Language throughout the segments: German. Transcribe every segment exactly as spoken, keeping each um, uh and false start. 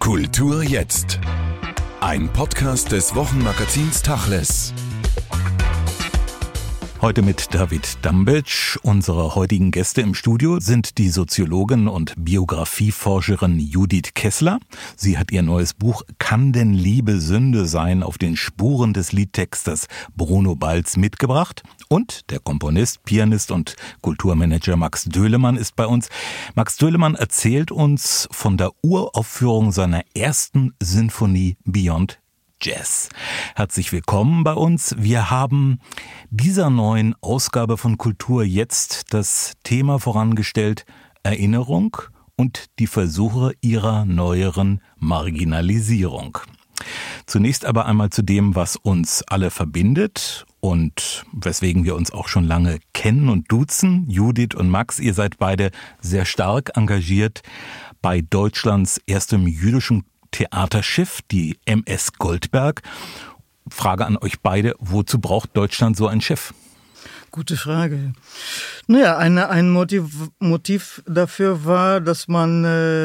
Kultur jetzt. Ein Podcast des Wochenmagazins Tachles. Heute mit David Dambic. Unsere heutigen Gäste im Studio sind die Soziologin und Biografieforscherin Judith Kessler. Sie hat ihr neues Buch Kann denn Liebe Sünde sein? Auf den Spuren des Liedtexters Bruno Balz mitgebracht. Und der Komponist, Pianist und Kulturmanager Max Döhlemann ist bei uns. Max Döhlemann erzählt uns von der Uraufführung seiner ersten Sinfonie Beyond Jazz. Herzlich willkommen bei uns. Wir haben dieser neuen Ausgabe von Kultur jetzt das Thema vorangestellt: Erinnerung und die Versuche ihrer neueren Marginalisierung. Zunächst aber einmal zu dem, was uns alle verbindet und weswegen wir uns auch schon lange kennen und duzen. Judith und Max, ihr seid beide sehr stark engagiert bei Deutschlands erstem jüdischen Theaterschiff, die M S Goldberg. Frage an euch beide: Wozu braucht Deutschland so ein Schiff? Gute Frage. Naja, eine, ein Motiv, Motiv dafür war, dass man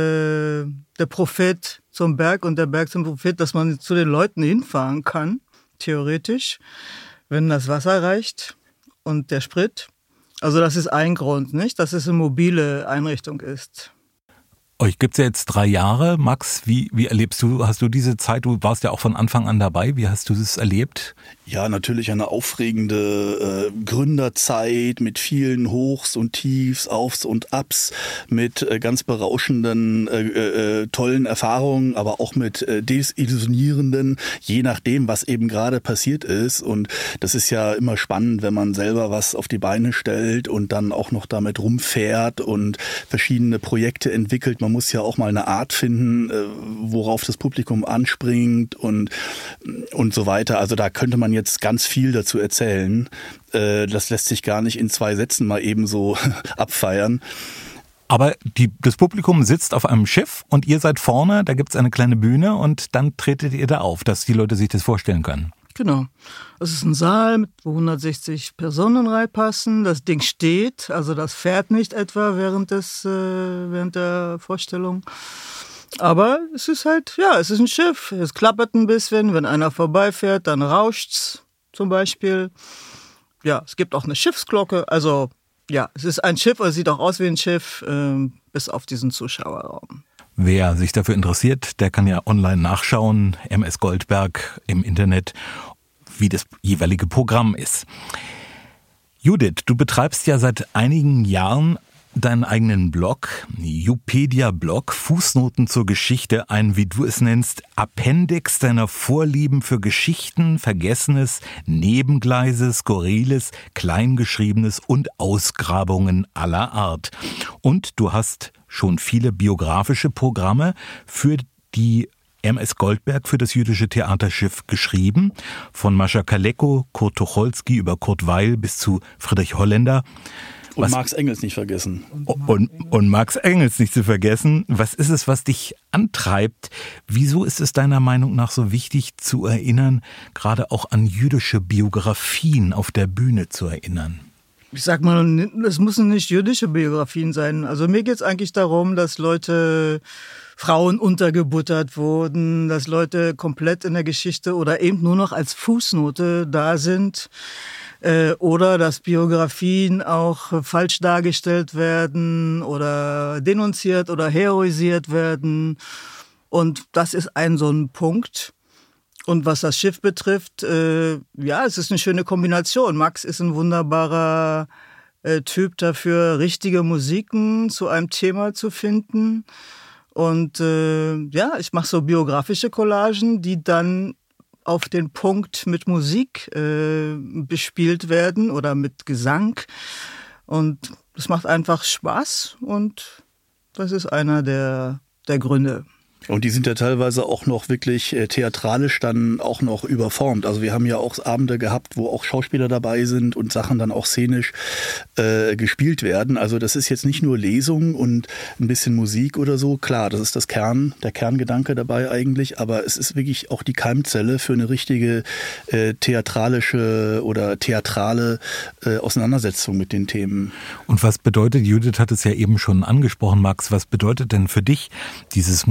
äh, der Prophet zum Berg und der Berg zum Prophet, dass man zu den Leuten hinfahren kann, theoretisch, wenn das Wasser reicht und der Sprit. Also das ist ein Grund, nicht, dass es eine mobile Einrichtung ist. Euch gibt's ja jetzt drei Jahre. Max, wie, wie erlebst du, hast du diese Zeit, du warst ja auch von Anfang an dabei, wie hast du das erlebt? Ja, natürlich eine aufregende äh, Gründerzeit mit vielen Hochs und Tiefs, Aufs und Abs, mit äh, ganz berauschenden, äh, äh, tollen Erfahrungen, aber auch mit äh, desillusionierenden, je nachdem, was eben gerade passiert ist. Und das ist ja immer spannend, wenn man selber was auf die Beine stellt und dann auch noch damit rumfährt und verschiedene Projekte entwickelt. Man muss ja auch mal eine Art finden, äh, worauf das Publikum anspringt und, und so weiter. Also da könnte man jetzt ganz viel dazu erzählen. Äh, das lässt sich gar nicht in zwei Sätzen mal eben so abfeiern. Aber die, das Publikum sitzt auf einem Schiff und ihr seid vorne, da gibt's eine kleine Bühne und dann tretet ihr da auf, dass die Leute sich das vorstellen können. Genau. Es ist ein Saal, wo hundertsechzig Personen reinpassen. Das Ding steht, also das fährt nicht etwa während des, äh, während der Vorstellung. Aber es ist halt, ja, es ist ein Schiff. Es klappert ein bisschen. Wenn einer vorbeifährt, dann rauscht's zum Beispiel. Ja, es gibt auch eine Schiffsglocke. Also, ja, es ist ein Schiff, es sieht auch aus wie ein Schiff, äh, bis auf diesen Zuschauerraum. Wer sich dafür interessiert, der kann ja online nachschauen, M S Goldberg im Internet, wie das jeweilige Programm ist. Judith, du betreibst ja seit einigen Jahren deinen eigenen Blog, Jupedia-Blog, Fußnoten zur Geschichte, ein, wie du es nennst, Appendix deiner Vorlieben für Geschichten, Vergessenes, Nebengleise, Skurriles, Kleingeschriebenes und Ausgrabungen aller Art. Und du hast schon viele biografische Programme für die M S Goldberg, für das jüdische Theaterschiff geschrieben. Von Mascha Kaleko, Kurt Tucholsky über Kurt Weil bis zu Friedrich Holländer. Und was, Marx Engels nicht vergessen. Und, und, und Marx Engels nicht zu vergessen. Was ist es, was dich antreibt? Wieso ist es deiner Meinung nach so wichtig zu erinnern, gerade auch an jüdische Biografien auf der Bühne zu erinnern? Ich sag mal, es müssen nicht jüdische Biografien sein. Also mir geht's eigentlich darum, dass Leute, Frauen untergebuttert wurden, dass Leute komplett in der Geschichte oder eben nur noch als Fußnote da sind. Oder dass Biografien auch falsch dargestellt werden oder denunziert oder heroisiert werden. Und das ist ein so ein Punkt. Und was das Schiff betrifft, äh, ja, es ist eine schöne Kombination. Max ist ein wunderbarer äh, Typ dafür, richtige Musiken zu einem Thema zu finden. Und äh, ja, ich mache so biografische Collagen, die dann auf den Punkt mit Musik äh, bespielt werden oder mit Gesang. Und das macht einfach Spaß und das ist einer der, der Gründe. Und die sind ja teilweise auch noch wirklich äh, theatralisch dann auch noch überformt. Also wir haben ja auch Abende gehabt, wo auch Schauspieler dabei sind und Sachen dann auch szenisch äh, gespielt werden. Also das ist jetzt nicht nur Lesung und ein bisschen Musik oder so. Klar, das ist das Kern, der Kerngedanke dabei eigentlich. Aber es ist wirklich auch die Keimzelle für eine richtige äh, theatralische oder theatrale äh, Auseinandersetzung mit den Themen. Und was bedeutet, Judith hat es ja eben schon angesprochen, Max, was bedeutet denn für dich dieses musikalische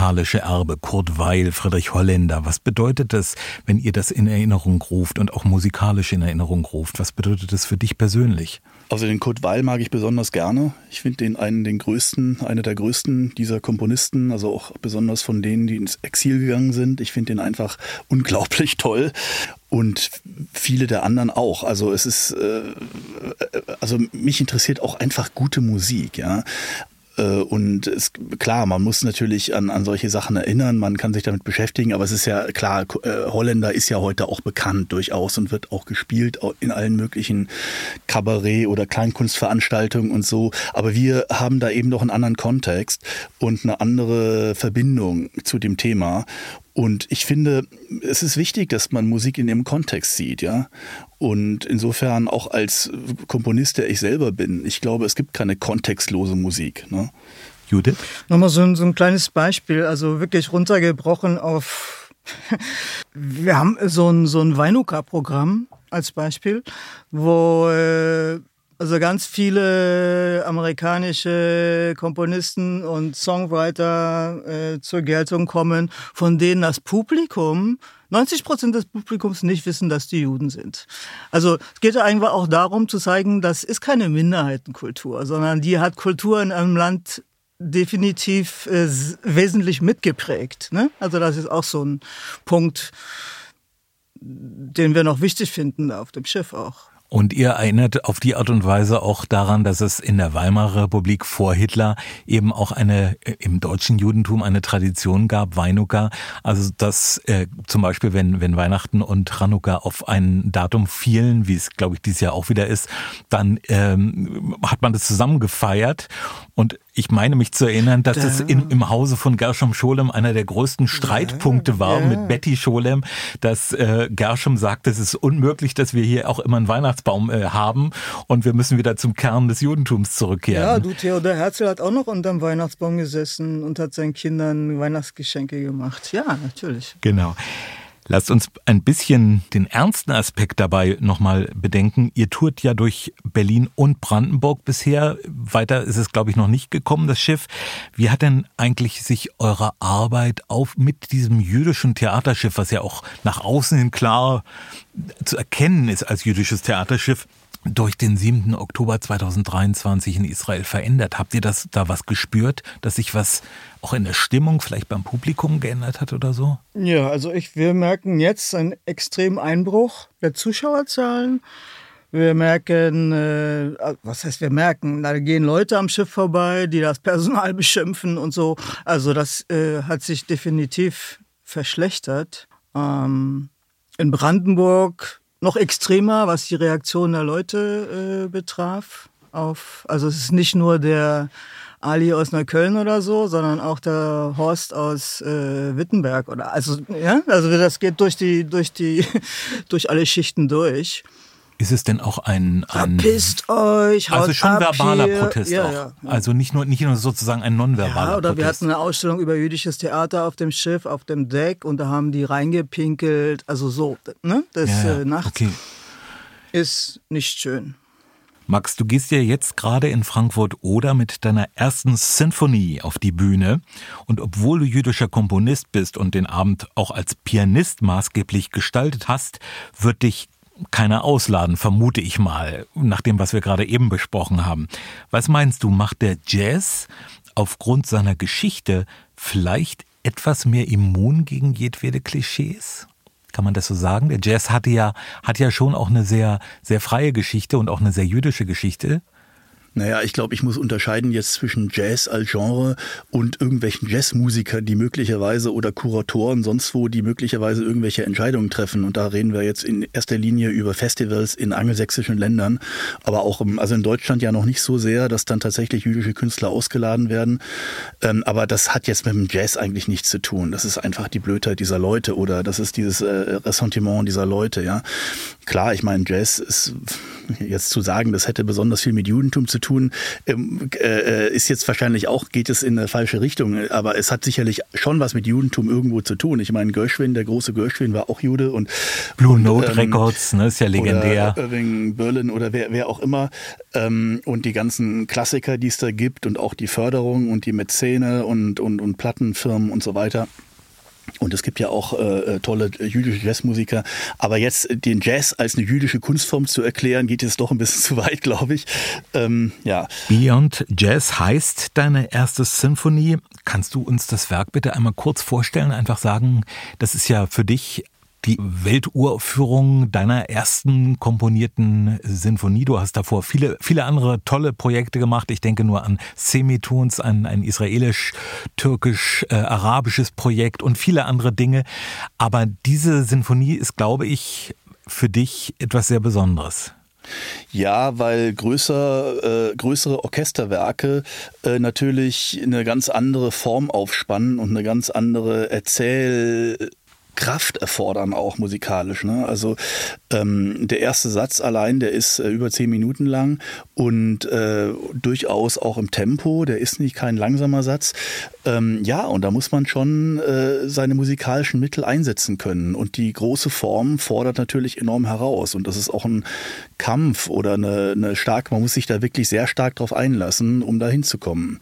musikalische Erbe, Kurt Weill, Friedrich Holländer, was bedeutet das, wenn ihr das in Erinnerung ruft und auch musikalisch in Erinnerung ruft? Was bedeutet das für dich persönlich? Also den Kurt Weill mag ich besonders gerne. Ich finde den einen den größten, einer der größten dieser Komponisten, also auch besonders von denen, die ins Exil gegangen sind. Ich finde den einfach unglaublich toll. Und viele der anderen auch. Also es ist, äh, also mich interessiert auch einfach gute Musik, ja. Und es, klar, man muss natürlich an, an solche Sachen erinnern, man kann sich damit beschäftigen, aber es ist ja klar, Holländer ist ja heute auch bekannt durchaus und wird auch gespielt in allen möglichen Kabarett- oder Kleinkunstveranstaltungen und so. Aber wir haben da eben noch einen anderen Kontext und eine andere Verbindung zu dem Thema. Und ich finde, es ist wichtig, dass man Musik in ihrem Kontext sieht, ja. Und insofern auch als Komponist, der ich selber bin, ich glaube, es gibt keine kontextlose Musik, ne? Judith? Nochmal so ein, so ein kleines Beispiel, also wirklich runtergebrochen auf, wir haben so ein, so ein Weinuka-Programm als Beispiel, wo äh, also ganz viele amerikanische Komponisten und Songwriter äh, zur Geltung kommen, von denen das Publikum, neunzig Prozent des Publikums nicht wissen, dass die Juden sind. Also es geht einfach auch darum zu zeigen, das ist keine Minderheitenkultur, sondern die hat Kultur in einem Land definitiv äh, wesentlich mitgeprägt, ne? Also das ist auch so ein Punkt, den wir noch wichtig finden auf dem Schiff auch. Und ihr erinnert auf die Art und Weise auch daran, dass es in der Weimarer Republik vor Hitler eben auch eine, im deutschen Judentum eine Tradition gab, Weinuka. Also dass äh, zum Beispiel, wenn, wenn Weihnachten und Chanukka auf ein Datum fielen, wie es, glaube ich, dieses Jahr auch wieder ist, dann ähm, hat man das zusammen gefeiert. Und ich meine mich zu erinnern, dass das in, im Hause von Gershom Scholem einer der größten Streitpunkte war, ja, mit Betty Scholem, dass äh, Gershom sagt, es ist unmöglich, dass wir hier auch immer einen Weihnachtsbaum äh, haben und wir müssen wieder zum Kern des Judentums zurückkehren. Ja, du, Theodor Herzl hat auch noch unterm Weihnachtsbaum gesessen und hat seinen Kindern Weihnachtsgeschenke gemacht. Ja, natürlich. Genau. Lasst uns ein bisschen den ernsten Aspekt dabei nochmal bedenken. Ihr tourt ja durch Berlin und Brandenburg bisher. Weiter ist es, glaube ich, noch nicht gekommen, das Schiff. Wie hat denn eigentlich sich eure Arbeit auf mit diesem jüdischen Theaterschiff, was ja auch nach außen hin klar zu erkennen ist als jüdisches Theaterschiff, durch den siebten Oktober zweitausenddreiundzwanzig in Israel verändert? Habt ihr das da was gespürt, dass sich was auch in der Stimmung vielleicht beim Publikum geändert hat oder so? Ja, also ich, wir merken jetzt einen extremen Einbruch der Zuschauerzahlen. Wir merken, äh, was heißt wir merken, da gehen Leute am Schiff vorbei, die das Personal beschimpfen und so. Also das äh, hat sich definitiv verschlechtert. Ähm, in Brandenburg noch extremer, was die Reaktion der Leute äh, betraf. Auf, also es ist nicht nur der Ali aus Neukölln oder so, sondern auch der Horst aus äh, Wittenberg oder also ja, also das geht durch die durch die durch alle Schichten durch. Ist es denn auch ein, ein Verpisst euch, haut also schon ab verbaler hier. Protest Ja, auch? ja, ja. Also nicht nur nicht nur sozusagen ein nonverbaler Ja, oder Protest. wir hatten eine Ausstellung über jüdisches Theater auf dem Schiff, auf dem Deck und da haben die reingepinkelt, also so, ne? Das ja, ja. äh, nachts Okay. ist nicht schön. Max, du gehst ja jetzt gerade in Frankfurt-Oder mit deiner ersten Sinfonie auf die Bühne. Und obwohl du jüdischer Komponist bist und den Abend auch als Pianist maßgeblich gestaltet hast, wird dich keiner ausladen, vermute ich mal, nach dem, was wir gerade eben besprochen haben. Was meinst du, macht der Jazz aufgrund seiner Geschichte vielleicht etwas mehr immun gegen jedwede Klischees? Kann man das so sagen? Der Jazz hatte ja, hat ja schon auch eine sehr, sehr freie Geschichte und auch eine sehr jüdische Geschichte. Naja, ich glaube, ich muss unterscheiden jetzt zwischen Jazz als Genre und irgendwelchen Jazzmusikern, die möglicherweise oder Kuratoren sonst wo, die möglicherweise irgendwelche Entscheidungen treffen. Und da reden wir jetzt in erster Linie über Festivals in angelsächsischen Ländern, aber auch im, also in Deutschland ja noch nicht so sehr, dass dann tatsächlich jüdische Künstler ausgeladen werden. Ähm, aber das hat jetzt mit dem Jazz eigentlich nichts zu tun. Das ist einfach die Blödheit dieser Leute oder das ist dieses äh, Ressentiment dieser Leute. Ja, klar, ich meine, Jazz ist jetzt zu sagen, das hätte besonders viel mit Judentum zu tun. tun, ähm, äh, ist jetzt wahrscheinlich auch, geht es in eine falsche Richtung, aber es hat sicherlich schon was mit Judentum irgendwo zu tun. Ich meine, Gershwin, der große Gershwin war auch Jude und Blue und, Note ähm, Records, ne, ist ja legendär. Oder Irving Berlin oder wer, wer auch immer ähm, und die ganzen Klassiker, die es da gibt und auch die Förderung und die Mäzene und, und, und Plattenfirmen und so weiter. Und es gibt ja auch äh, tolle jüdische Jazzmusiker. Aber jetzt den Jazz als eine jüdische Kunstform zu erklären, geht jetzt doch ein bisschen zu weit, glaube ich. Ähm, ja. Beyond Jazz heißt deine erste Sinfonie. Kannst du uns das Werk bitte einmal kurz vorstellen? Einfach sagen, das ist ja für dich die Welturaufführung deiner ersten komponierten Sinfonie. Du hast davor viele, viele andere tolle Projekte gemacht. Ich denke nur an Semitones, ein, ein israelisch-türkisch-arabisches Projekt und viele andere Dinge. Aber diese Sinfonie ist, glaube ich, für dich etwas sehr Besonderes. Ja, weil größer, äh, größere Orchesterwerke äh, natürlich eine ganz andere Form aufspannen und eine ganz andere Erzähl Kraft erfordern auch musikalisch. Ne? Also ähm, der erste Satz allein, der ist äh, über zehn Minuten lang und äh, durchaus auch im Tempo. Der ist nicht kein langsamer Satz. Ähm, ja, und da muss man schon äh, seine musikalischen Mittel einsetzen können. Und die große Form fordert natürlich enorm heraus. Und das ist auch ein Kampf oder eine, eine starke, man muss sich da wirklich sehr stark drauf einlassen, um da hinzukommen.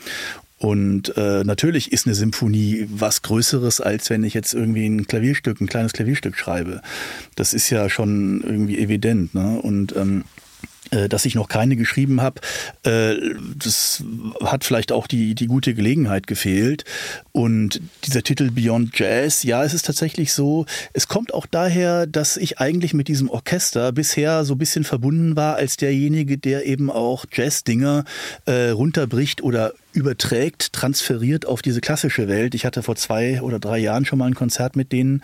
Und äh, natürlich ist eine Symphonie was Größeres, als wenn ich jetzt irgendwie ein Klavierstück, ein kleines Klavierstück schreibe. Das ist ja schon irgendwie evident, ne? Und ähm, äh, dass ich noch keine geschrieben habe, äh, das hat vielleicht auch die, die gute Gelegenheit gefehlt. Und dieser Titel Beyond Jazz, ja, es ist tatsächlich so, es kommt auch daher, dass ich eigentlich mit diesem Orchester bisher so ein bisschen verbunden war als derjenige, der eben auch Jazz-Dinger äh, runterbricht oder überträgt, transferiert auf diese klassische Welt. Ich hatte vor zwei oder drei Jahren schon mal ein Konzert mit denen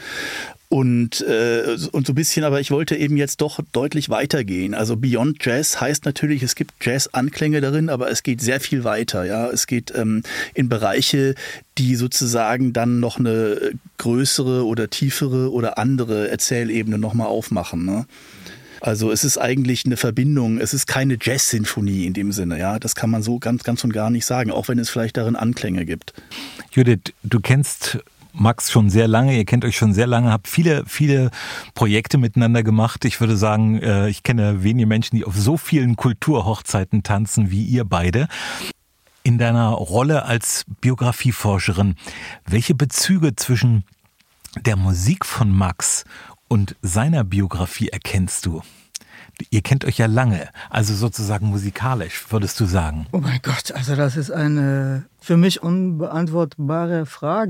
und, äh, und so ein bisschen, aber ich wollte eben jetzt doch deutlich weitergehen. Also Beyond Jazz heißt natürlich, es gibt Jazz-Anklänge darin, aber es geht sehr viel weiter. Ja, es geht ähm, in Bereiche, die sozusagen dann noch eine größere oder tiefere oder andere Erzählebene nochmal aufmachen, ne? Also es ist eigentlich eine Verbindung, es ist keine Jazz-Sinfonie in dem Sinne, ja, das kann man so ganz, ganz und gar nicht sagen, auch wenn es vielleicht darin Anklänge gibt. Judith, du kennst Max schon sehr lange, ihr kennt euch schon sehr lange, habt viele, viele Projekte miteinander gemacht. Ich würde sagen, ich kenne wenige Menschen, die auf so vielen Kulturhochzeiten tanzen wie ihr beide. In deiner Rolle als Biografieforscherin, welche Bezüge zwischen der Musik von Max und seiner Biografie erkennst du? Ihr kennt euch ja lange, also sozusagen musikalisch, würdest du sagen? Oh mein Gott, also das ist eine für mich unbeantwortbare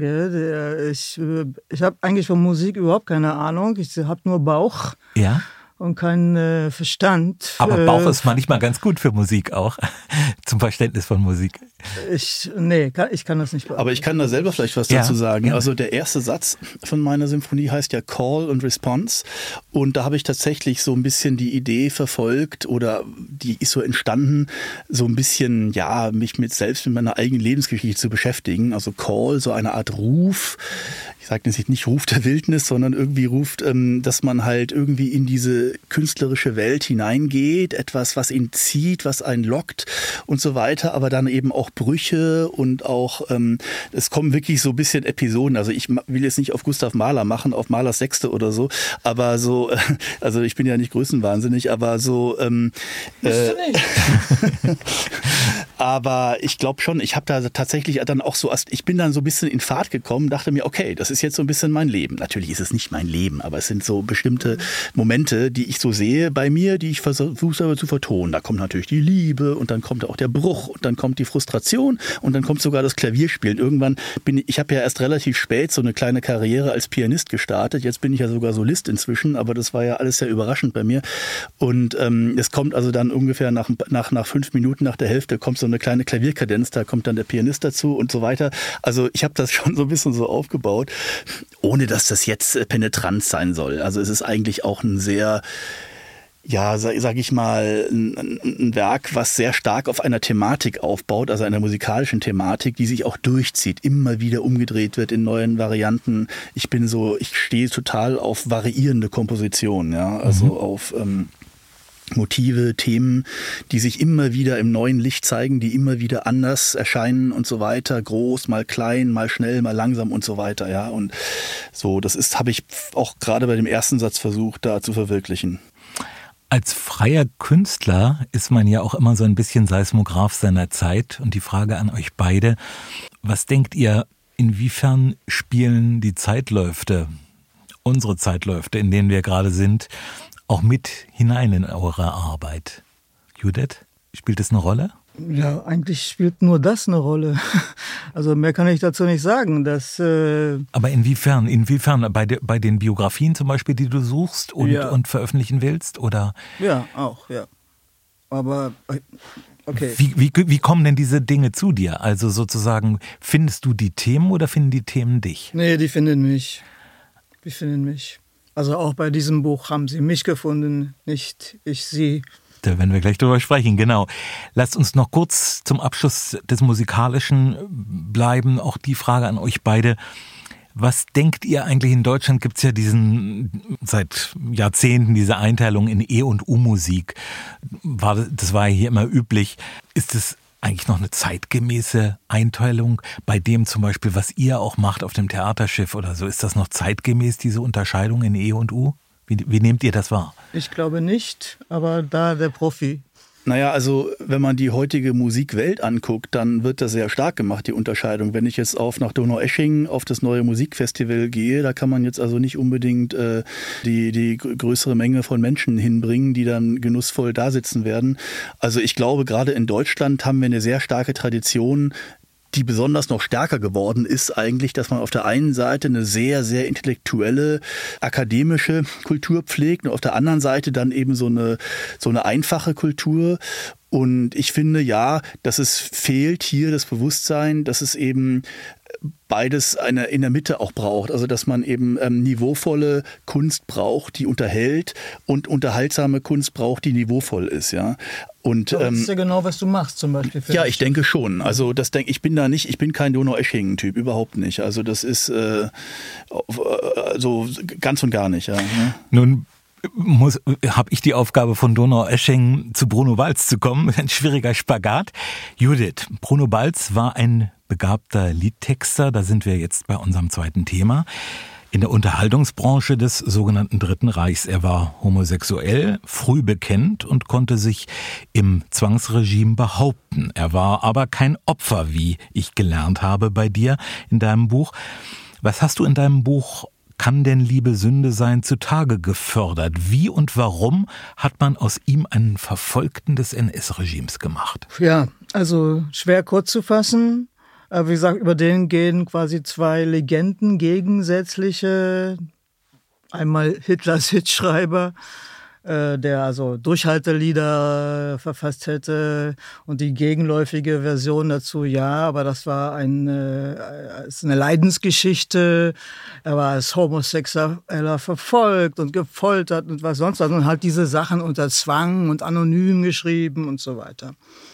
Frage. Ich, ich habe eigentlich von Musik überhaupt keine Ahnung, ich habe nur Bauch. Ja? Und keinen äh, Verstand. Aber Bauch ist manchmal ganz gut für Musik auch, zum Verständnis von Musik. Ich, nee, kann, ich kann das nicht beantworten. Aber ich kann da selber vielleicht was ja, dazu sagen. Ja. Also der erste Satz von meiner Symphonie heißt ja Call und Response. Und da habe ich tatsächlich so ein bisschen die Idee verfolgt oder die ist so entstanden, so ein bisschen, ja, mich mit selbst mit meiner eigenen Lebensgeschichte zu beschäftigen. Also Call, so eine Art Ruf. Ich sage jetzt nicht Ruf der Wildnis, sondern irgendwie ruft, ähm, dass man halt irgendwie in diese künstlerische Welt hineingeht, etwas, was ihn zieht, was einen lockt und so weiter, aber dann eben auch Brüche und auch, ähm, es kommen wirklich so ein bisschen Episoden, also ich will jetzt nicht auf Gustav Mahler machen, auf Mahlers Sechste oder so, aber so, äh, also ich bin ja nicht größenwahnsinnig, aber so, ähm, äh, aber ich glaube schon, ich habe da tatsächlich dann auch so, ich bin dann so ein bisschen in Fahrt gekommen, dachte mir, okay, das ist jetzt so ein bisschen mein Leben. Natürlich ist es nicht mein Leben, aber es sind so bestimmte Momente, die ich so sehe bei mir, die ich versuche zu vertonen. Da kommt natürlich die Liebe und dann kommt auch der Bruch und dann kommt die Frustration und dann kommt sogar das Klavierspielen. Irgendwann bin ich, ich habe ja erst relativ spät so eine kleine Karriere als Pianist gestartet. Jetzt bin ich ja sogar Solist inzwischen, aber das war ja alles sehr überraschend bei mir. Und ähm, es kommt also dann ungefähr nach, nach, nach fünf Minuten, nach der Hälfte, kommt so eine kleine Klavierkadenz, da kommt dann der Pianist dazu und so weiter. Also ich habe das schon so ein bisschen so aufgebaut, ohne dass das jetzt penetrant sein soll. Also es ist eigentlich auch ein sehr, ja, sag, sag ich mal, ein, ein Werk, was sehr stark auf einer Thematik aufbaut, also einer musikalischen Thematik, die sich auch durchzieht, immer wieder umgedreht wird in neuen Varianten. Ich bin so, ich stehe total auf variierende Kompositionen, ja, also mhm. auf ähm, Motive, Themen, die sich immer wieder im neuen Licht zeigen, die immer wieder anders erscheinen und so weiter, groß, mal klein, mal schnell, mal langsam und so weiter, ja. Und so, das ist, habe ich auch gerade bei dem ersten Satz versucht, da zu verwirklichen. Als freier Künstler ist man ja auch immer so ein bisschen Seismograph seiner Zeit. Und die Frage an euch beide, was denkt ihr, inwiefern spielen die Zeitläufte, unsere Zeitläufte, in denen wir gerade sind, auch mit hinein in eure Arbeit? Judith, spielt das eine Rolle? Ja, eigentlich spielt nur das eine Rolle. Also mehr kann ich dazu nicht sagen. Dass, äh Aber inwiefern? Inwiefern? Bei, de, bei den Biografien zum Beispiel, die du suchst und, ja. und veröffentlichen willst? Oder? Ja, auch, ja. Aber, okay. Wie, wie, wie kommen denn diese Dinge zu dir? Also sozusagen, findest du die Themen oder finden die Themen dich? Nee, die finden mich. Die finden mich. Also auch bei diesem Buch haben sie mich gefunden, nicht ich sie. Da werden wir gleich drüber sprechen, genau. Lasst uns noch kurz zum Abschluss des Musikalischen bleiben. Auch die Frage an euch beide. Was denkt ihr eigentlich, in Deutschland gibt es ja diesen, seit Jahrzehnten diese Einteilung in E- und U-Musik. War, das war ja hier immer üblich. Ist es eigentlich noch eine zeitgemäße Einteilung bei dem zum Beispiel, was ihr auch macht auf dem Theaterschiff oder so? Ist das noch zeitgemäß, diese Unterscheidung in E und U? Wie, wie nehmt ihr das wahr? Ich glaube nicht, aber da der Profi. Naja, also wenn man die heutige Musikwelt anguckt, dann wird das sehr stark gemacht, die Unterscheidung. Wenn ich jetzt auf nach Donaueschingen auf das neue Musikfestival gehe, da kann man jetzt also nicht unbedingt äh, die, die größere Menge von Menschen hinbringen, die dann genussvoll da sitzen werden. Also ich glaube, gerade in Deutschland haben wir eine sehr starke Tradition, die besonders noch stärker geworden ist eigentlich, dass man auf der einen Seite eine sehr, sehr intellektuelle, akademische Kultur pflegt und auf der anderen Seite dann eben so eine, so eine einfache Kultur. Und ich finde, ja, dass es fehlt hier das Bewusstsein, dass es eben beides eine in der Mitte auch braucht. Also dass man eben ähm, niveauvolle Kunst braucht, die unterhält, und unterhaltsame Kunst braucht, die niveauvoll ist, ja. Und, Aber das ähm, ist ja genau, was du machst zum Beispiel. Für ja, dich. ich denke schon. Also das denke ich bin da nicht, ich bin kein Donaueschingen-Typ, überhaupt nicht. Also das ist äh, so ganz und gar nicht. Ja. Nun habe ich die Aufgabe, von Donaueschingen zu Bruno Balz zu kommen. Ein schwieriger Spagat. Judith, Bruno Balz war ein begabter Liedtexter. Da sind wir jetzt bei unserem zweiten Thema. In der Unterhaltungsbranche des sogenannten Dritten Reichs. Er war homosexuell, früh bekennt und konnte sich im Zwangsregime behaupten. Er war aber kein Opfer, wie ich gelernt habe bei dir in deinem Buch. Was hast du in deinem Buch Kann denn Liebe Sünde sein zutage gefördert? Wie und warum hat man aus ihm einen Verfolgten des N S-Regimes gemacht? Ja, also schwer kurz zu fassen. Aber wie gesagt, über den gehen quasi zwei Legenden, gegensätzliche. Einmal Hitlers Hitschreiber, äh, der also Durchhaltelieder verfasst hätte, und die gegenläufige Version dazu, ja, aber das war eine, ist eine Leidensgeschichte. Er war als Homosexueller verfolgt und gefoltert und was sonst was, und halt diese Sachen unter Zwang und anonym geschrieben und so weiter.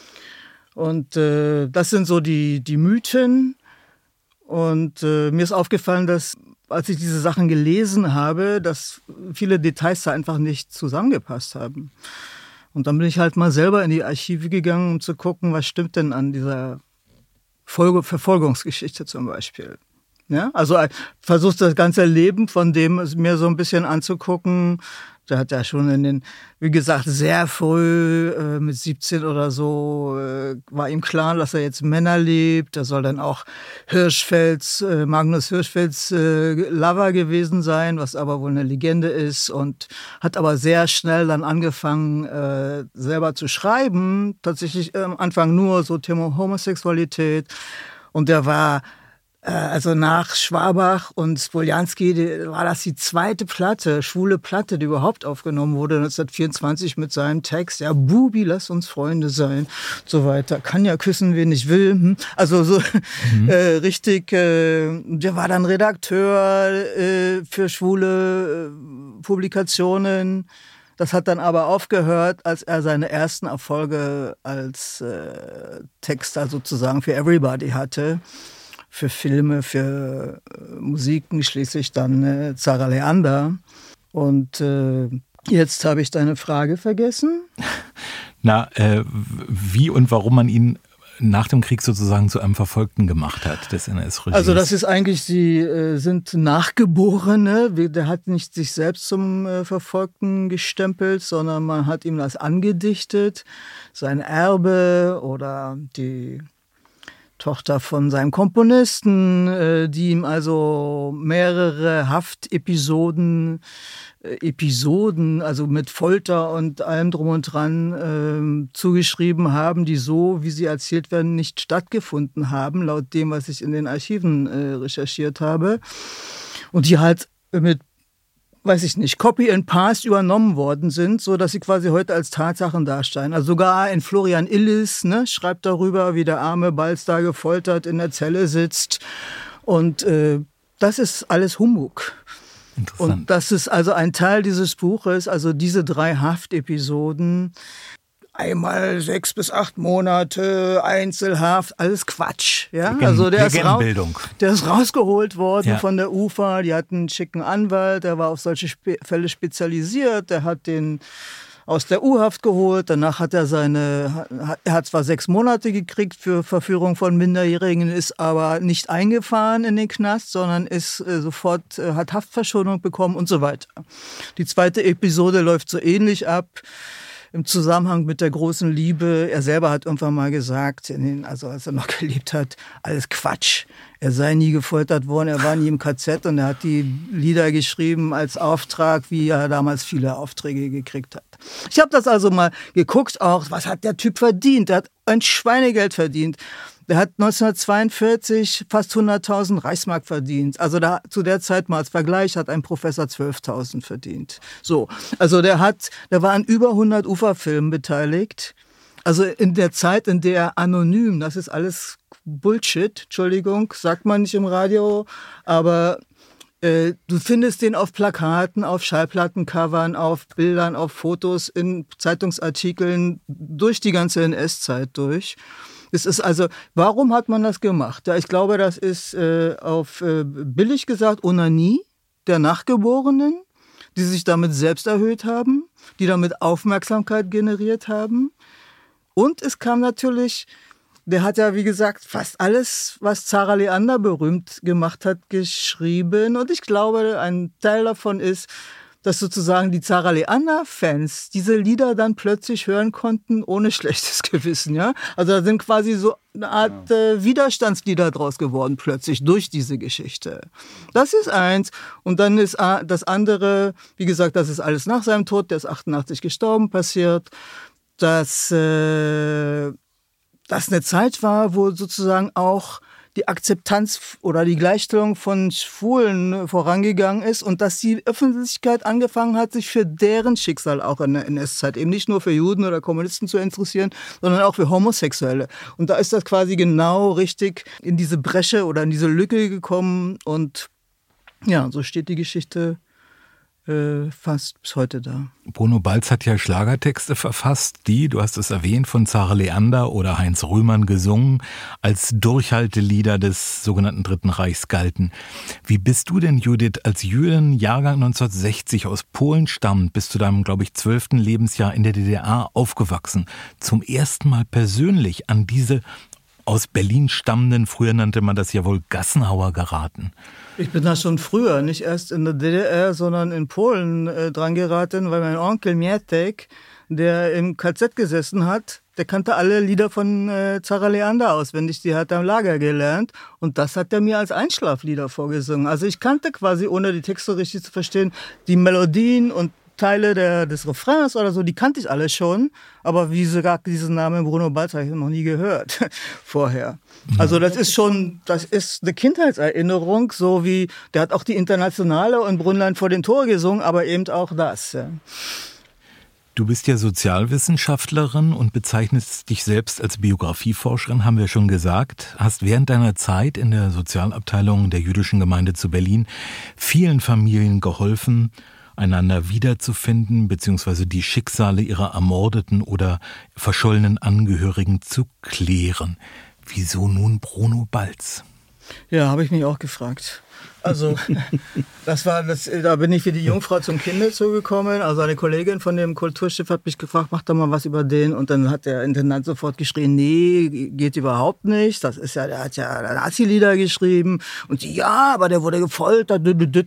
Und äh, das sind so die, die Mythen. Und äh, mir ist aufgefallen, dass, als ich diese Sachen gelesen habe, dass viele Details da einfach nicht zusammengepasst haben. Und dann bin ich halt mal selber in die Archive gegangen, um zu gucken, was stimmt denn an dieser Folge, Verfolgungsgeschichte zum Beispiel. Ja? Also versucht das ganze Leben von dem mir so ein bisschen anzugucken. Der hat ja schon in den, wie gesagt, sehr früh, äh, mit siebzehn oder so, äh, war ihm klar, dass er jetzt Männer liebt. Er soll dann auch Hirschfelds, äh, Magnus Hirschfelds äh, Lover gewesen sein, was aber wohl eine Legende ist. Und hat aber sehr schnell dann angefangen, äh, selber zu schreiben. Tatsächlich äh, am Anfang nur so Thema Homosexualität. Und der war... Also nach Schwabach und Spoljanski war das die zweite Platte, schwule Platte, die überhaupt aufgenommen wurde neunzehnhundertvierundzwanzig mit seinem Text, ja, Bubi, lass uns Freunde sein, so weiter. Kann ja küssen, wen ich will. Also so mhm. äh, richtig, äh, der war dann Redakteur äh, für schwule äh, Publikationen. Das hat dann aber aufgehört, als er seine ersten Erfolge als äh, Texter sozusagen für Everybody hatte. Für Filme, für äh, Musiken, schließlich dann äh, Zara Leander. Und äh, Jetzt habe ich deine Frage vergessen. Na, äh, wie und warum man ihn nach dem Krieg sozusagen zu einem Verfolgten gemacht hat, des N S-Regimes. Also das ist eigentlich, sie äh, sind Nachgeborene. Der hat nicht sich selbst zum äh, Verfolgten gestempelt, sondern man hat ihm das angedichtet. Sein Erbe oder die Tochter von seinem Komponisten, äh, die ihm also mehrere Haftepisoden, äh, Episoden, also mit Folter und allem drum und dran äh, zugeschrieben haben, die so, wie sie erzählt werden, nicht stattgefunden haben, laut dem, was ich in den Archiven äh, recherchiert habe. Und die halt mit, weiß ich nicht, Copy and Paste übernommen worden sind, so dass sie quasi heute als Tatsachen darstellen. Also sogar ein Florian Illis, ne, schreibt darüber, wie der arme Balz da gefoltert in der Zelle sitzt. Und äh, das ist alles Humbug. Interessant. Und das ist also ein Teil dieses Buches, also diese drei Haftepisoden. Einmal sechs bis acht Monate, Einzelhaft, alles Quatsch. Ja? Legenden, also der ist, ra- der ist rausgeholt worden ja. von der U F A, die hatten einen schicken Anwalt, der war auf solche Spe- Fälle spezialisiert, der hat den aus der U-Haft geholt, danach hat er seine, er hat zwar sechs Monate gekriegt für Verführung von Minderjährigen, ist aber nicht eingefahren in den Knast, sondern ist äh, sofort, äh, hat Haftverschonung bekommen und so weiter. Die zweite Episode läuft so ähnlich ab. Im Zusammenhang mit der großen Liebe. Er selber hat irgendwann mal gesagt, also als er noch gelebt hat, alles Quatsch. Er sei nie gefoltert worden, er war nie im K Z und er hat die Lieder geschrieben als Auftrag, wie er damals viele Aufträge gekriegt hat. Ich habe das also mal geguckt auch, was hat der Typ verdient? Der hat ein Schweinegeld verdient. Der hat neunzehnhundertzweiundvierzig fast hunderttausend Reichsmark verdient. Also da, zu der Zeit mal als Vergleich hat ein Professor zwölftausend verdient. So, also der hat, der war an über hundert Uferfilmen beteiligt. Also in der Zeit, in der er anonym, das ist alles Bullshit, Entschuldigung, sagt man nicht im Radio, aber äh, du findest den auf Plakaten, auf Schallplattencovern, auf Bildern, auf Fotos, in Zeitungsartikeln, durch die ganze N S-Zeit durch. Es ist also, warum hat man das gemacht? Ja, ich glaube, das ist äh, auf äh, billig gesagt Onanie der Nachgeborenen, die sich damit selbst erhöht haben, die damit Aufmerksamkeit generiert haben. Und es kam natürlich, der hat ja, wie gesagt, fast alles, was Zara Leander berühmt gemacht hat, geschrieben. Und ich glaube, ein Teil davon ist, dass sozusagen die Zara Leander-Fans diese Lieder dann plötzlich hören konnten, ohne schlechtes Gewissen. Ja? Also da sind quasi so eine Art äh, Widerstandslieder draus geworden, plötzlich durch diese Geschichte. Das ist eins. Und dann ist äh, das andere, wie gesagt, das ist alles nach seinem Tod, der ist achtundachtzig gestorben, passiert, dass äh, das eine Zeit war, wo sozusagen auch die Akzeptanz oder die Gleichstellung von Schwulen vorangegangen ist und dass die Öffentlichkeit angefangen hat, sich für deren Schicksal auch in der N S-Zeit, eben nicht nur für Juden oder Kommunisten zu interessieren, sondern auch für Homosexuelle. Und da ist das quasi genau richtig in diese Bresche oder in diese Lücke gekommen und ja, so steht die Geschichte fast bis heute da. Bruno Balz hat ja Schlagertexte verfasst, die, du hast es erwähnt, von Zara Leander oder Heinz Rühmann gesungen, als Durchhaltelieder des sogenannten Dritten Reichs galten. Wie bist du denn, Judith, als Jüdin, Jahrgang neunzehnhundertsechzig, aus Polen stammend, bis zu deinem, glaube ich, zwölften Lebensjahr in der D D R aufgewachsen, zum ersten Mal persönlich an diese aus Berlin stammenden, früher nannte man das ja wohl Gassenhauer, geraten? Ich bin da schon früher, nicht erst in der D D R, sondern in Polen äh, dran geraten, weil mein Onkel Mietek, der im K Z gesessen hat, der kannte alle Lieder von äh, Zara Leander auswendig, die hat er im Lager gelernt und das hat er mir als Einschlaflieder vorgesungen. Also ich kannte quasi, ohne die Texte richtig zu verstehen, die Melodien und Teile der, des Refrains oder so, die kannte ich alle schon, aber wie sogar diesen Namen Bruno Balz habe ich noch nie gehört vorher. Also das ist schon, das ist eine Kindheitserinnerung, so wie, der hat auch die Internationale und Brünnlein vor dem Tor gesungen, aber eben auch das. Ja. Du bist ja Sozialwissenschaftlerin und bezeichnest dich selbst als Biografieforscherin, haben wir schon gesagt. Hast während deiner Zeit in der Sozialabteilung der jüdischen Gemeinde zu Berlin vielen Familien geholfen, einander wiederzufinden, beziehungsweise die Schicksale ihrer ermordeten oder verschollenen Angehörigen zu klären. Wieso nun Bruno Balz? Ja, habe ich mich auch gefragt. Also, das war, das, da bin ich wie die Jungfrau zum Kinde zugekommen. Also eine Kollegin von dem Kulturschiff hat mich gefragt, mach doch mal was über den. Und dann hat der Intendant sofort geschrien, nee, geht überhaupt nicht. Das ist ja, der hat ja Nazi-Lieder geschrieben. Und sie, ja, aber der wurde gefoltert.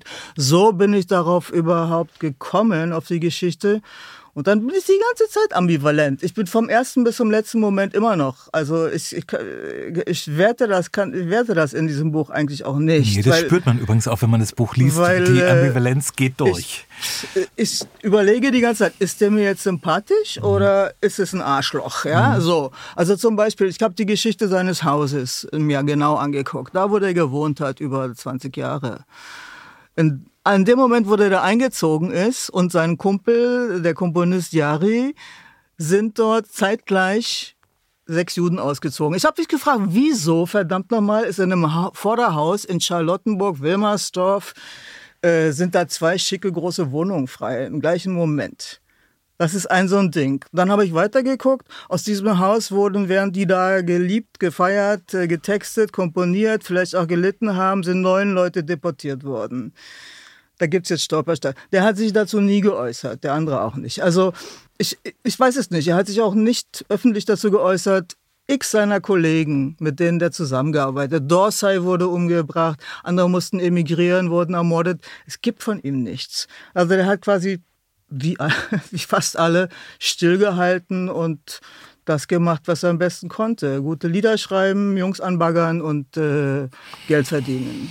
So bin ich darauf überhaupt gekommen, auf die Geschichte. Und dann bin ich die ganze Zeit ambivalent. Ich bin vom ersten bis zum letzten Moment immer noch. Also ich, ich, ich werte das, kann, ich werte das in diesem Buch eigentlich auch nicht. Nee, das weil, spürt man übrigens auch, wenn man das Buch liest. weil, die Ambivalenz geht durch. Ich, ich überlege die ganze Zeit, ist der mir jetzt sympathisch mhm. oder ist es ein Arschloch? Ja, mhm. so. Also zum Beispiel, ich habe die Geschichte seines Hauses mir genau angeguckt. Da, wo der gewohnt hat, über zwanzig Jahre. In, An dem Moment, wo der da eingezogen ist und sein Kumpel, der Komponist Jari, sind dort zeitgleich sechs Juden ausgezogen. Ich habe mich gefragt, wieso, verdammt nochmal, ist in einem ha- Vorderhaus in Charlottenburg, Wilmersdorf, äh, sind da zwei schicke große Wohnungen frei im gleichen Moment. Das ist ein so ein Ding. Dann habe ich weitergeguckt. Aus diesem Haus wurden, während die da geliebt, gefeiert, getextet, komponiert, vielleicht auch gelitten haben, sind neun Leute deportiert worden. Da gibt's jetzt Stolpersteine. Der hat sich dazu nie geäußert, der andere auch nicht. Also ich, ich weiß es nicht. Er hat sich auch nicht öffentlich dazu geäußert. X seiner Kollegen, mit denen der zusammengearbeitet. Dorsey wurde umgebracht, andere mussten emigrieren, wurden ermordet. Es gibt von ihm nichts. Also der hat quasi, wie, wie fast alle, stillgehalten und das gemacht, was er am besten konnte. Gute Lieder schreiben, Jungs anbaggern und äh, Geld verdienen.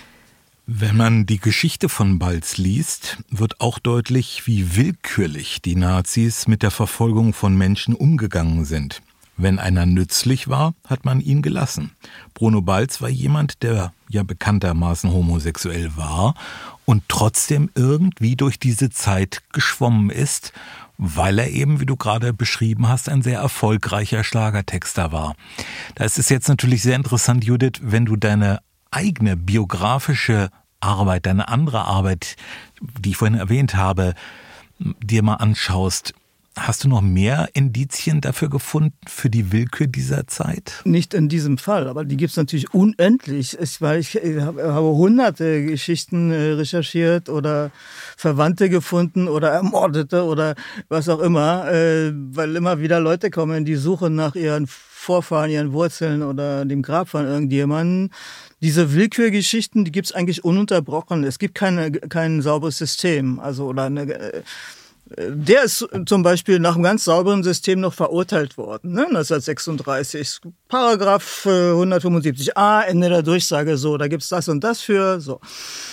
Wenn man die Geschichte von Balz liest, wird auch deutlich, wie willkürlich die Nazis mit der Verfolgung von Menschen umgegangen sind. Wenn einer nützlich war, hat man ihn gelassen. Bruno Balz war jemand, der ja bekanntermaßen homosexuell war und trotzdem irgendwie durch diese Zeit geschwommen ist, weil er eben, wie du gerade beschrieben hast, ein sehr erfolgreicher Schlagertexter war. Da ist es jetzt natürlich sehr interessant, Judith, wenn du deine eigene biografische Arbeit, deine andere Arbeit, die ich vorhin erwähnt habe, dir mal anschaust. Hast du noch mehr Indizien dafür gefunden, für die Willkür dieser Zeit? Nicht in diesem Fall, aber die gibt es natürlich unendlich. Ich, weil ich, ich habe hunderte Geschichten recherchiert oder Verwandte gefunden oder Ermordete oder was auch immer, weil immer wieder Leute kommen, die suchen nach ihren Vorfahren, ihren Wurzeln oder dem Grab von irgendjemandem. Diese Willkürgeschichten, die gibt es eigentlich ununterbrochen. Es gibt keine, kein sauberes System. Also, oder eine, der ist zum Beispiel nach einem ganz sauberen System noch verurteilt worden, ne? neunzehnhundertsechsunddreißig. Paragraph hundertfünfundsiebzig a, Ende der Durchsage, so, da gibt's das und das für, so.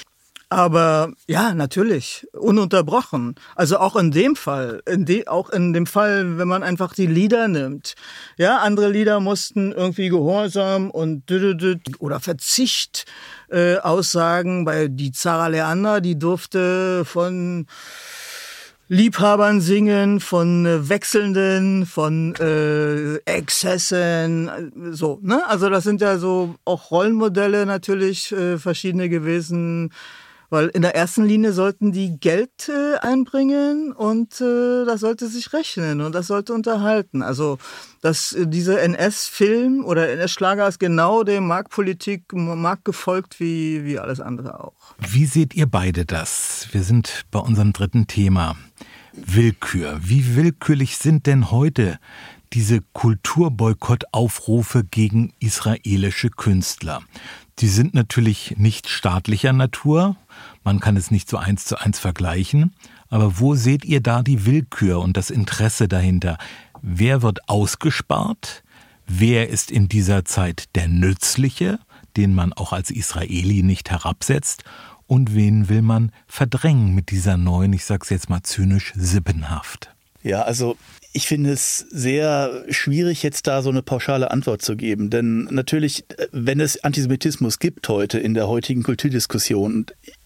Aber ja, natürlich, ununterbrochen. Also auch in dem Fall, in de, auch in dem Fall, wenn man einfach die Lieder nimmt. Ja, andere Lieder mussten irgendwie Gehorsam und oder Verzicht äh, aussagen. Bei die Zara Leander, die durfte von Liebhabern singen, von äh, Wechselnden, von äh, Exzessen, so, ne? Also das sind ja so auch Rollenmodelle natürlich äh, verschiedene gewesen, weil in der ersten Linie sollten die Geld äh, einbringen und äh, das sollte sich rechnen und das sollte unterhalten. Also dass äh, dieser N S-Film oder N S-Schlager ist genau dem Marktpolitik, Markt gefolgt wie, wie alles andere auch. Wie seht ihr beide das? Wir sind bei unserem dritten Thema. Willkür. Wie willkürlich sind denn heute diese Kulturboykottaufrufe gegen israelische Künstler? Die sind natürlich nicht staatlicher Natur, man kann es nicht so eins zu eins vergleichen, aber wo seht ihr da die Willkür und das Interesse dahinter? Wer wird ausgespart? Wer ist in dieser Zeit der Nützliche, den man auch als Israeli nicht herabsetzt? Und wen will man verdrängen mit dieser neuen, ich sag's jetzt mal zynisch, Sippenhaft? Ja, also ich finde es sehr schwierig, jetzt da so eine pauschale Antwort zu geben. Denn natürlich, wenn es Antisemitismus gibt heute in der heutigen Kulturdiskussion,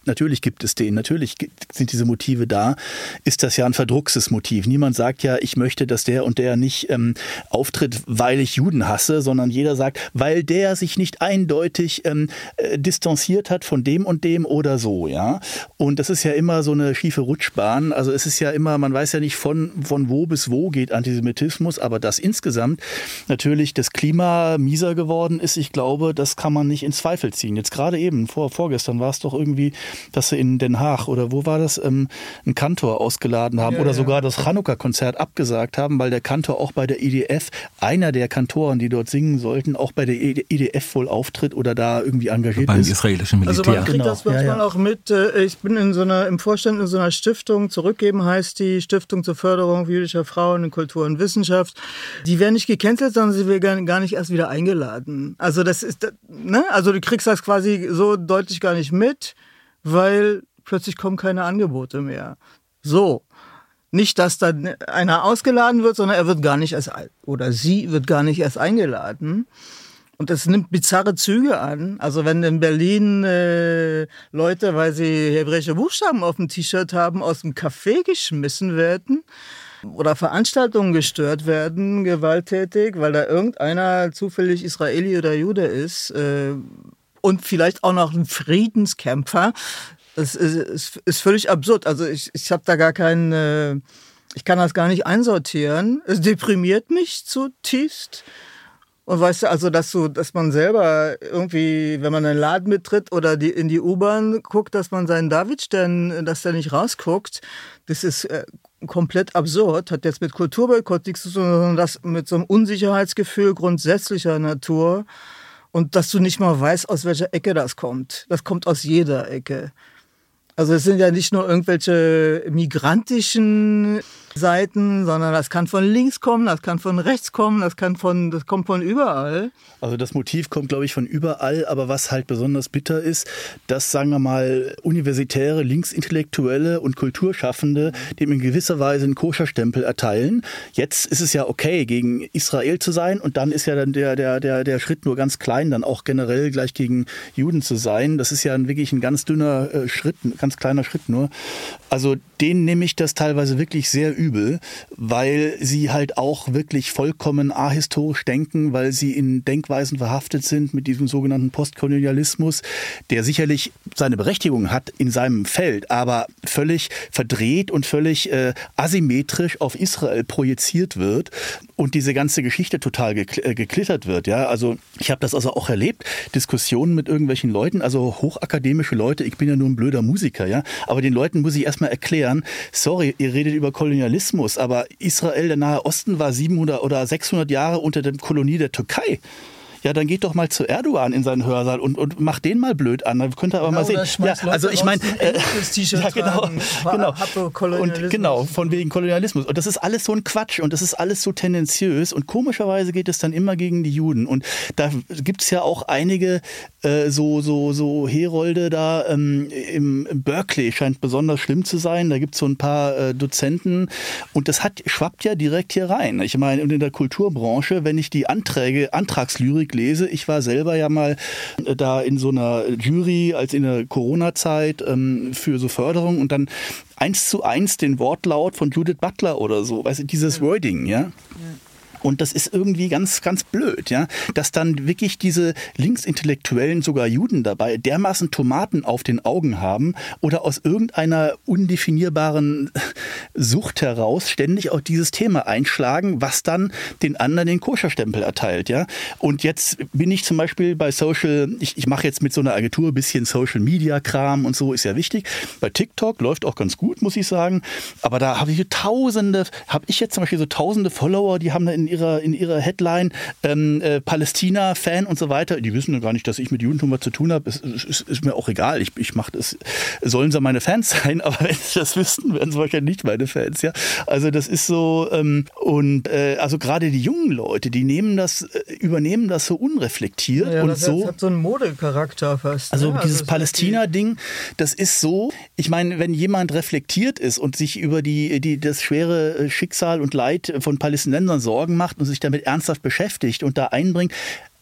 natürlich gibt es den, natürlich sind diese Motive da, ist das ja ein verdruckstes Motiv. Niemand sagt ja, ich möchte, dass der und der nicht ähm, auftritt, weil ich Juden hasse, sondern jeder sagt, weil der sich nicht eindeutig ähm, äh, distanziert hat von dem und dem oder so, ja. Und das ist ja immer so eine schiefe Rutschbahn. Also es ist ja immer, man weiß ja nicht von, von wo bis wo geht Antisemitismus, aber dass insgesamt natürlich das Klima mieser geworden ist, ich glaube, das kann man nicht in Zweifel ziehen. Jetzt gerade eben, vor, vorgestern war es doch irgendwie, dass sie in Den Haag oder wo war das, ähm, einen Kantor ausgeladen haben ja, oder ja. sogar das Chanukka-Konzert abgesagt haben, weil der Kantor auch bei der I D F, einer der Kantoren, die dort singen sollten, auch bei der I D F wohl auftritt oder da irgendwie engagiert beim ist. Beim israelischen Militär. Also man kriegt genau. das manchmal ja, ja. auch mit. Ich bin in so einer, im Vorstand in so einer Stiftung, Zurückgeben heißt die Stiftung zur Förderung jüdischer Frauen in Kultur und Wissenschaft. Die werden nicht gecancelt, sondern sie werden gar nicht erst wieder eingeladen. Also das ist, ne? Also du kriegst das quasi so deutlich gar nicht mit, weil plötzlich kommen keine Angebote mehr. So. Nicht, dass da einer ausgeladen wird, sondern er wird gar nicht erst, oder sie wird gar nicht erst eingeladen. Und das nimmt bizarre Züge an. Also wenn in Berlin äh, Leute, weil sie hebräische Buchstaben auf dem T-Shirt haben, aus dem Café geschmissen werden oder Veranstaltungen gestört werden, gewalttätig, weil da irgendeiner zufällig Israeli oder Jude ist äh, und vielleicht auch noch ein Friedenskämpfer. Das ist, ist, ist völlig absurd. Also ich, ich habe da gar keinen, äh, ich kann das gar nicht einsortieren. Es deprimiert mich zutiefst. Und weißt du, also dass du, dass man selber irgendwie, wenn man einen Laden betritt oder die, in die U-Bahn guckt, dass man seinen Davidstern, dass der nicht rausguckt, das ist äh, komplett absurd. Hat jetzt mit Kulturboykott nichts zu tun, sondern das mit so einem Unsicherheitsgefühl grundsätzlicher Natur. Und dass du nicht mal weißt, aus welcher Ecke das kommt. Das kommt aus jeder Ecke. Also es sind ja nicht nur irgendwelche migrantischen Seiten, sondern das kann von links kommen, das kann von rechts kommen, das kann von, das kommt von überall. Also das Motiv kommt, glaube ich, von überall, aber was halt besonders bitter ist, dass, sagen wir mal, universitäre, Linksintellektuelle und Kulturschaffende dem in gewisser Weise einen Koscherstempel erteilen. Jetzt ist es ja okay, gegen Israel zu sein und dann ist ja dann der, der, der, der Schritt nur ganz klein, dann auch generell gleich gegen Juden zu sein. Das ist ja ein, wirklich ein ganz dünner äh, Schritt, ein ganz kleiner Schritt nur. Also denen nehme ich das teilweise wirklich sehr übel, weil sie halt auch wirklich vollkommen ahistorisch denken, weil sie in Denkweisen verhaftet sind mit diesem sogenannten Postkolonialismus, der sicherlich seine Berechtigung hat in seinem Feld, aber völlig verdreht und völlig äh, asymmetrisch auf Israel projiziert wird und diese ganze Geschichte total gekl- äh, geklittert wird. Ja? Also ich habe das also auch erlebt, Diskussionen mit irgendwelchen Leuten, also hochakademische Leute, ich bin ja nur ein blöder Musiker, ja, aber den Leuten muss ich erstmal erklären, sorry, ihr redet über Kolonialismus, aber Israel, der Nahe Osten, war siebenhundert oder sechshundert Jahre unter der Kolonie der Türkei. Ja, dann geht doch mal zu Erdogan in seinen Hörsaal und, und macht den mal blöd an. Dann könnt ihr aber genau, mal sehen. Ja, also ich meine, äh, ja, genau, genau. Und genau, von wegen Kolonialismus. Und das ist alles so ein Quatsch und das ist alles so tendenziös und komischerweise geht es dann immer gegen die Juden. Und da gibt es ja auch einige äh, so, so, so Herolde da ähm, im, im Berkeley scheint besonders schlimm zu sein. Da gibt es so ein paar äh, Dozenten und das hat schwappt ja direkt hier rein. Ich meine, in der Kulturbranche, wenn ich die Anträge, Antragslyrik lese. Ich war selber ja mal da in so einer Jury, als in der Corona-Zeit ähm, für so Förderung und dann eins zu eins den Wortlaut von Judith Butler oder so, weißt du, dieses ja. Wording, ja. ja. Und das ist irgendwie ganz, ganz blöd, ja, dass dann wirklich diese Linksintellektuellen, sogar Juden dabei, dermaßen Tomaten auf den Augen haben oder aus irgendeiner undefinierbaren Sucht heraus ständig auch dieses Thema einschlagen, was dann den anderen den Koscherstempel erteilt, ja. Und jetzt bin ich zum Beispiel bei Social, ich, ich mache jetzt mit so einer Agentur ein bisschen Social-Media-Kram und so, ist ja wichtig. Bei TikTok läuft auch ganz gut, muss ich sagen. Aber da habe ich tausende, habe ich jetzt zum Beispiel so tausende Follower, die haben da in ihrer, in ihrer Headline ähm, äh, Palästina-Fan und so weiter. Die wissen gar nicht, dass ich mit Judentum was zu tun habe. Es ist, ist mir auch egal. Ich, ich mache das, sollen sie meine Fans sein, aber wenn sie das wüssten, wären sie wahrscheinlich nicht meine Fans. Ja? Also das ist so, ähm, und äh, also gerade die jungen Leute, die nehmen das, äh, übernehmen das so unreflektiert ja, und das so. Das hat so einen Modecharakter fast. Also ja, dieses also Palästina-Ding, das ist so, ich meine, wenn jemand reflektiert ist und sich über die, die, das schwere Schicksal und Leid von Palästinensern Sorgen macht und sich damit ernsthaft beschäftigt und da einbringt,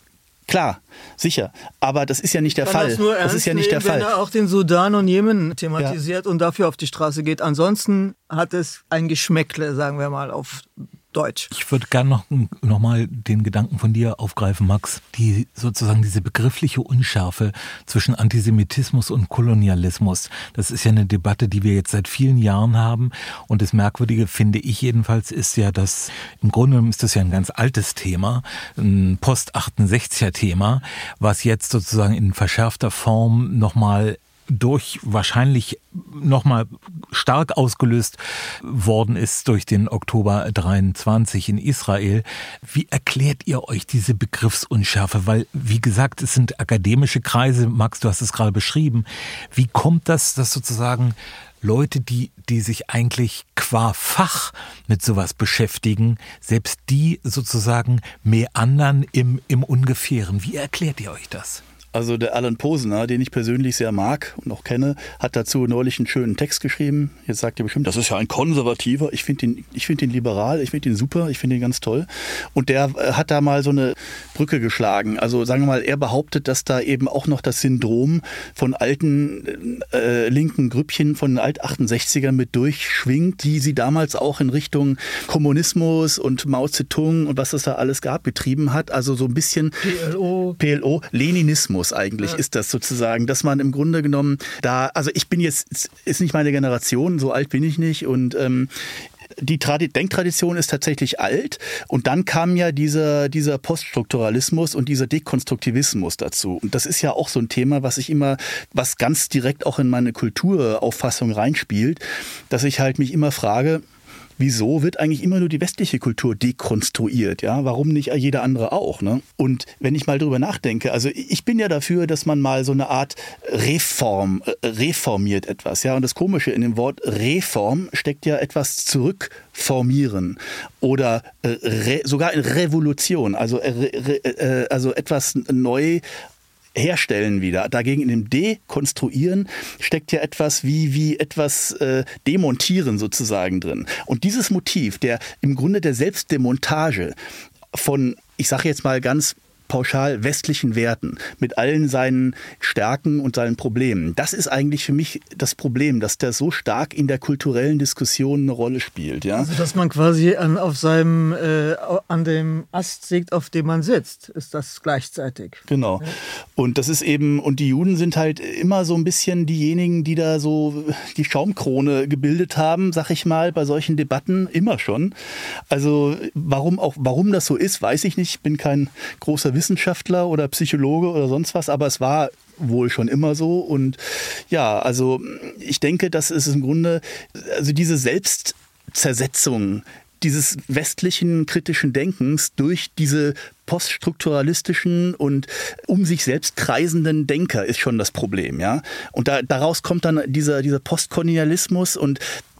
Klar, sicher. Aber das ist ja nicht der Kann Fall. Das, nur das ist ja nicht der nehmen, Fall. Wenn er auch den Sudan und Jemen thematisiert ja. und dafür auf die Straße geht. Ansonsten hat es ein Geschmäckle, sagen wir mal, auf Deutsch. Ich würde gerne noch, noch mal den Gedanken von dir aufgreifen, Max, die sozusagen diese begriffliche Unschärfe zwischen Antisemitismus und Kolonialismus. Das ist ja eine Debatte, die wir jetzt seit vielen Jahren haben. Und das Merkwürdige, finde ich jedenfalls, ist ja, dass im Grunde genommen ist das ja ein ganz altes Thema, ein Post-achtundsechziger Thema, was jetzt sozusagen in verschärfter Form nochmal durch wahrscheinlich nochmal stark ausgelöst worden ist durch den Oktober dreiundzwanzig in Israel. Wie erklärt ihr euch diese Begriffsunschärfe? Weil, wie gesagt, es sind akademische Kreise, Max, du hast es gerade beschrieben. Wie kommt das, dass sozusagen Leute, die, die sich eigentlich qua Fach mit sowas beschäftigen, selbst die sozusagen meandern im, im Ungefähren? Wie erklärt ihr euch das? Also der Alan Posener, den ich persönlich sehr mag und auch kenne, hat dazu neulich einen schönen Text geschrieben. Jetzt sagt ihr bestimmt, das ist ja ein Konservativer. Ich finde ihn, ich finde ihn liberal, ich finde ihn super, ich finde ihn ganz toll. Und der hat da mal so eine Brücke geschlagen. Also sagen wir mal, er behauptet, dass da eben auch noch das Syndrom von alten äh, linken Grüppchen von den Alt-achtundsechzigern mit durchschwingt, die sie damals auch in Richtung Kommunismus und Mao Zedong und was es da alles gab, betrieben hat. Also so ein bisschen P L O, P L O, Leninismus eigentlich ja. ist das sozusagen, dass man im Grunde genommen da, also ich bin jetzt, ist nicht meine Generation, so alt bin ich nicht und ähm, die Tradi- Denktradition ist tatsächlich alt und dann kam ja dieser, dieser Poststrukturalismus und dieser Dekonstruktivismus dazu. Und das ist ja auch so ein Thema, was ich immer, was ganz direkt auch in meine Kulturauffassung reinspielt, dass ich halt mich immer frage, wieso wird eigentlich immer nur die westliche Kultur dekonstruiert? Ja, warum nicht jeder andere auch? Ne? Und wenn ich mal drüber nachdenke, also ich bin ja dafür, dass man mal so eine Art Reform, äh, reformiert etwas. Ja, und das Komische in dem Wort Reform steckt ja etwas zurückformieren oder äh, re, sogar in Revolution, also, äh, re, äh, also etwas neu herstellen wieder. Dagegen in dem Dekonstruieren steckt ja etwas wie, wie etwas äh, demontieren sozusagen drin. Und dieses Motiv, der im Grunde der Selbstdemontage von, ich sage jetzt mal ganz pauschal westlichen Werten mit allen seinen Stärken und seinen Problemen. Das ist eigentlich für mich das Problem, dass der so stark in der kulturellen Diskussion eine Rolle spielt. Ja? Also dass man quasi an, auf seinem, äh, an dem Ast sägt, auf dem man sitzt, ist das gleichzeitig. Genau. Und das ist eben, und die Juden sind halt immer so ein bisschen diejenigen, die da so die Schaumkrone gebildet haben, sag ich mal, bei solchen Debatten, immer schon. Also warum auch, warum das so ist, weiß ich nicht. Ich bin kein großer Wissenschaftler oder Psychologe oder sonst was, aber es war wohl schon immer so. Und ja, also ich denke, das ist im Grunde, also diese Selbstzersetzung dieses westlichen kritischen Denkens durch diese poststrukturalistischen und um sich selbst kreisenden Denker ist schon das Problem, ja. Und da, daraus kommt dann dieser, dieser Postkolonialismus und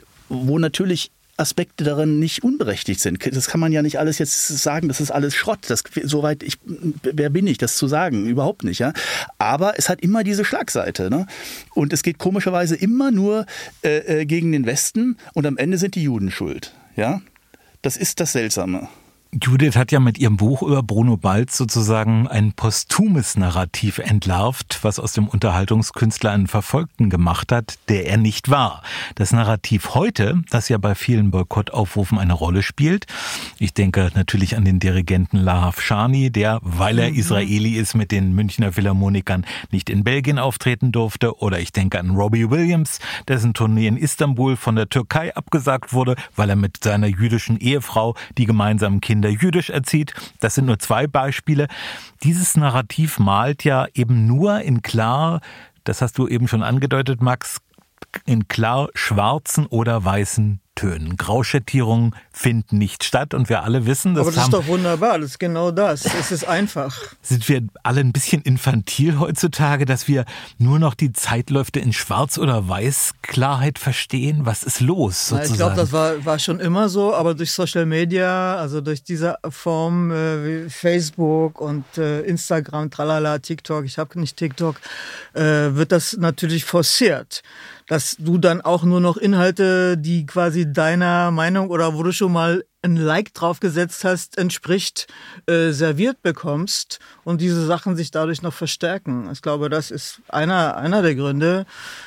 wo natürlich Aspekte darin nicht unberechtigt sind. Das kann man ja nicht alles jetzt sagen, das ist alles Schrott. Das, soweit ich, wer bin ich, das zu sagen? Überhaupt nicht. Ja? Aber es hat immer diese Schlagseite. Ne? Und es geht komischerweise immer nur äh, gegen den Westen und am Ende sind die Juden schuld. Ja? Das ist das Seltsame. Judith hat ja mit ihrem Buch über Bruno Balz sozusagen ein posthumes Narrativ entlarvt, was aus dem Unterhaltungskünstler einen Verfolgten gemacht hat, der er nicht war. Das Narrativ heute, das ja bei vielen Boykottaufrufen eine Rolle spielt. Ich denke natürlich an den Dirigenten Lahav Shani, der, weil er Israeli ist, mit den Münchner Philharmonikern nicht in Belgien auftreten durfte. Oder ich denke an Robbie Williams, dessen Tournee in Istanbul von der Türkei abgesagt wurde, weil er mit seiner jüdischen Ehefrau die gemeinsamen Kinder jüdisch erzieht. Das sind nur zwei Beispiele. Dieses Narrativ malt ja eben nur in klar, das hast du eben schon angedeutet, Max, in klar schwarzen oder weißen Tönen. Grauschattierungen finden nicht statt und wir alle wissen, das Aber das haben, ist doch wunderbar, das ist genau das. Es ist einfach. Sind wir alle ein bisschen infantil heutzutage, dass wir nur noch die Zeitläufe in Schwarz- oder Weiß-Klarheit verstehen? Was ist los sozusagen? Na, ich glaube, das war, war schon immer so, aber durch Social Media, also durch diese Form äh, wie Facebook und äh, Instagram, tralala, TikTok, ich habe nicht TikTok, äh, wird das natürlich forciert. Dass du dann auch nur noch Inhalte, die quasi die deiner Meinung oder wo du schon mal ein Like draufgesetzt hast, entspricht, äh, serviert bekommst und diese Sachen sich dadurch noch verstärken. Ich glaube, das ist einer, einer der Gründe.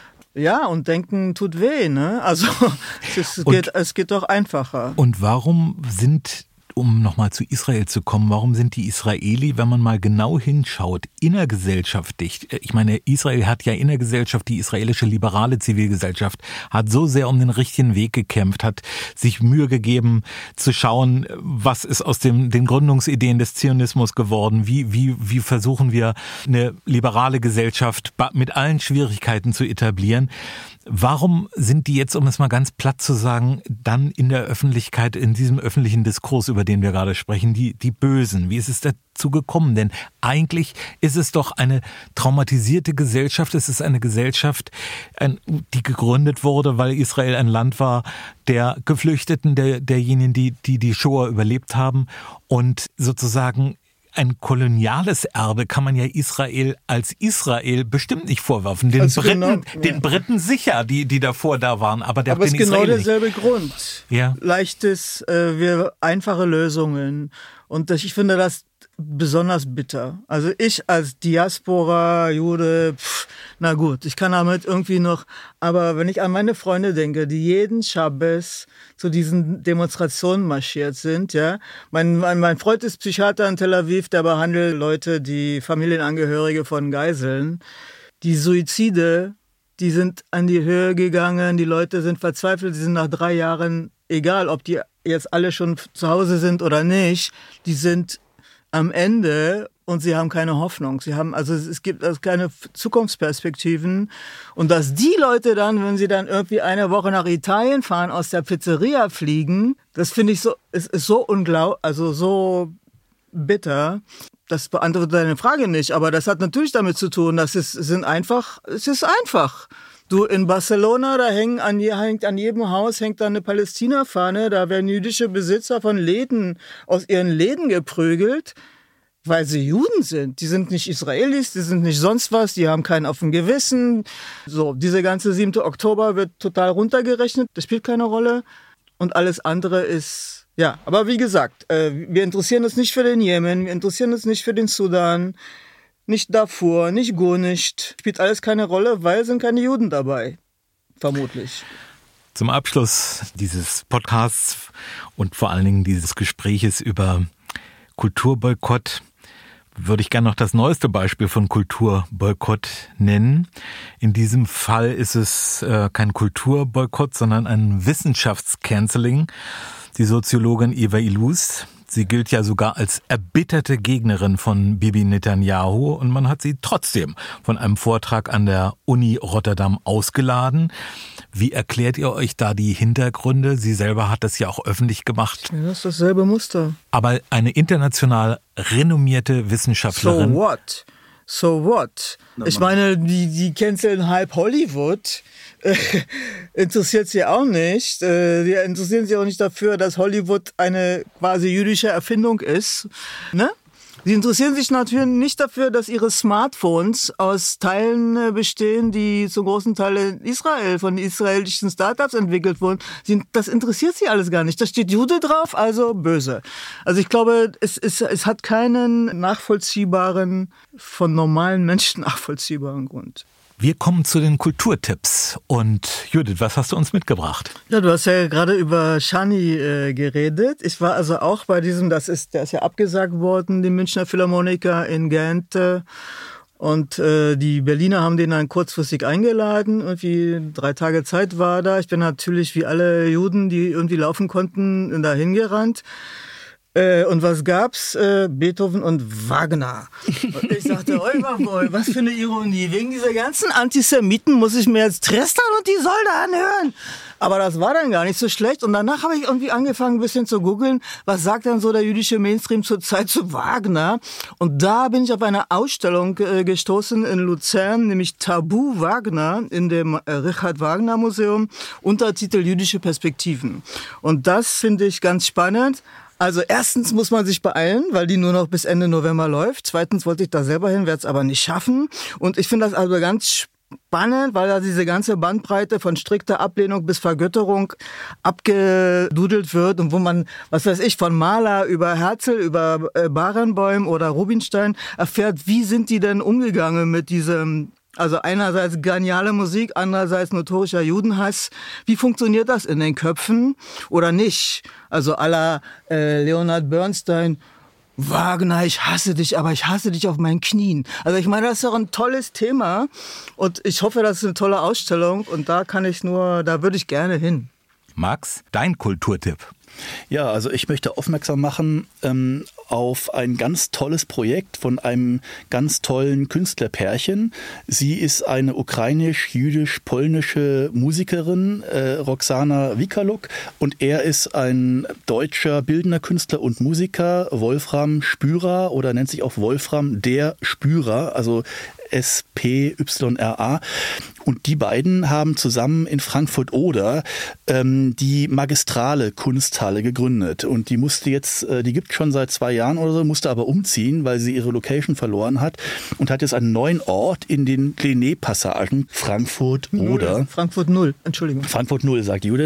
Ja, und denken tut weh, ne? Also es, es, geht, es geht doch einfacher. Und warum sind, um nochmal zu Israel zu kommen, warum sind die Israeli, wenn man mal genau hinschaut, innergesellschaftlich? Ich meine, Israel hat ja innergesellschaft, die israelische liberale Zivilgesellschaft hat so sehr um den richtigen Weg gekämpft, hat sich Mühe gegeben zu schauen, was ist aus dem, den Gründungsideen des Zionismus geworden, wie, wie, wie versuchen wir eine liberale Gesellschaft mit allen Schwierigkeiten zu etablieren. Warum sind die jetzt, um es mal ganz platt zu sagen, dann in der Öffentlichkeit, in diesem öffentlichen Diskurs, über den wir gerade sprechen, die, die Bösen? Wie ist es dazu gekommen? Denn eigentlich ist es doch eine traumatisierte Gesellschaft. Es ist eine Gesellschaft, die gegründet wurde, weil Israel ein Land war der Geflüchteten, der, derjenigen, die, die die Shoah überlebt haben und sozusagen ein koloniales Erbe kann man ja Israel als Israel bestimmt nicht vorwerfen. Den also Briten, genau, ja. den Briten sicher, die, die davor da waren, aber der aber den es ist genau Israel nicht. derselbe Grund. Ja. Leichtes, äh, wir einfache Lösungen. Und das, ich finde das besonders bitter. Also ich als Diaspora, Jude, pff, na gut, ich kann damit irgendwie noch, aber wenn ich an meine Freunde denke, die jeden Schabbes zu diesen Demonstrationen marschiert sind, ja, mein, mein, mein Freund ist Psychiater in Tel Aviv, der behandelt Leute, die Familienangehörige von Geiseln, die Suizide, die sind an die Höhe gegangen, die Leute sind verzweifelt, sie sind nach drei Jahren, egal ob die jetzt alle schon zu Hause sind oder nicht, die sind am Ende und sie haben keine Hoffnung. Sie haben, also es gibt also keine Zukunftsperspektiven. Und dass die Leute dann, wenn sie dann irgendwie eine Woche nach Italien fahren, aus der Pizzeria fliegen, das finde ich so, es ist so unglaublich, also so bitter. Das beantwortet deine Frage nicht, aber das hat natürlich damit zu tun, dass es sind einfach, es ist einfach. Du, in Barcelona, da hängen an, hängt an jedem Haus hängt da eine Palästina-Fahne, da werden jüdische Besitzer von Läden aus ihren Läden geprügelt, weil sie Juden sind. Die sind nicht Israelis, die sind nicht sonst was, die haben keinen auf dem Gewissen. So, diese ganze siebte Oktober wird total runtergerechnet, das spielt keine Rolle. Und alles andere ist, ja, aber wie gesagt, äh, wir interessieren uns nicht für den Jemen, wir interessieren uns nicht für den Sudan, nicht Darfur, nicht Gurnischt. Spielt alles keine Rolle, weil sind keine Juden dabei. Vermutlich. Zum Abschluss dieses Podcasts und vor allen Dingen dieses Gespräches über Kulturboykott würde ich gerne noch das neueste Beispiel von Kulturboykott nennen. In diesem Fall ist es äh, kein Kulturboykott, sondern ein Wissenschaftscanceling. Die Soziologin Eva Illouz, sie gilt ja sogar als erbitterte Gegnerin von Bibi Netanyahu und man hat sie trotzdem von einem Vortrag an der Uni Rotterdam ausgeladen. Wie erklärt ihr euch da die Hintergründe? Sie selber hat das ja auch öffentlich gemacht. Ja, das ist dasselbe Muster. Aber eine international renommierte Wissenschaftlerin. So what? So what? Ich meine, die, die canceln halb Hollywood. Äh, interessiert sie auch nicht. Äh, die interessieren sich auch nicht dafür, dass Hollywood eine quasi jüdische Erfindung ist. Ne? Sie interessieren sich natürlich nicht dafür, dass ihre Smartphones aus Teilen bestehen, die zum großen Teil in Israel, von israelischen Startups entwickelt wurden. Sie, das interessiert sie alles gar nicht. Da steht Jude drauf, also böse. Also ich glaube, es, es, es hat keinen nachvollziehbaren, von normalen Menschen nachvollziehbaren Grund. Wir kommen zu den Kulturtipps. Und Judith, was hast du uns mitgebracht? Ja, du hast ja gerade über Shani äh, geredet. Ich war also auch bei diesem, das ist, der ist ja abgesagt worden, die Münchner Philharmoniker in Gent. Äh, und äh, die Berliner haben den dann kurzfristig eingeladen. Irgendwie drei Tage Zeit war da. Ich bin natürlich wie alle Juden, die irgendwie laufen konnten, dahin gerannt. Äh, und was gab's? Äh, Beethoven und Wagner. Und ich sagte, oi, boy, was für eine Ironie. Wegen dieser ganzen Antisemiten muss ich mir jetzt Tristan und die Isolde anhören. Aber das war dann gar nicht so schlecht. Und danach habe ich irgendwie angefangen, ein bisschen zu googeln, was sagt denn so der jüdische Mainstream zurzeit zu Wagner? Und da bin ich auf eine Ausstellung äh, gestoßen in Luzern, nämlich Tabu Wagner in dem äh, Richard Wagner Museum, Untertitel Jüdische Perspektiven. Und das finde ich ganz spannend. Also erstens muss man sich beeilen, weil die nur noch bis Ende November läuft. Zweitens wollte ich da selber hin, werde es aber nicht schaffen. Und ich finde das also ganz spannend, weil da diese ganze Bandbreite von strikter Ablehnung bis Vergötterung abgedudelt wird und wo man, was weiß ich, von Mahler über Herzl, über äh, Barenboim oder Rubinstein erfährt, wie sind die denn umgegangen mit diesem, also einerseits geniale Musik, andererseits notorischer Judenhass. Wie funktioniert das in den Köpfen oder nicht? Also à la äh, Leonard Bernstein, Wagner, ich hasse dich, aber ich hasse dich auf meinen Knien. Also ich meine, das ist doch ein tolles Thema und ich hoffe, das ist eine tolle Ausstellung und da kann ich nur, da würde ich gerne hin. Max, dein Kulturtipp? Ja, also ich möchte aufmerksam machen ähm, auf ein ganz tolles Projekt von einem ganz tollen Künstlerpärchen. Sie ist eine ukrainisch-jüdisch-polnische Musikerin, äh, Roxana Wikaluk, und er ist ein deutscher bildender Künstler und Musiker, Wolfram Spyra, oder nennt sich auch Wolfram der Spyra, also S P Y R A. Und die beiden haben zusammen in Frankfurt-Oder ähm, die Magistrale Kunsthalle gegründet. Und die musste jetzt, äh, die gibt es schon seit zwei Jahren oder so, musste aber umziehen, weil sie ihre Location verloren hat und hat jetzt einen neuen Ort in den Klenee-Passagen Frankfurt-Oder. Frankfurt null, Entschuldigung. Frankfurt null, sagt Judith.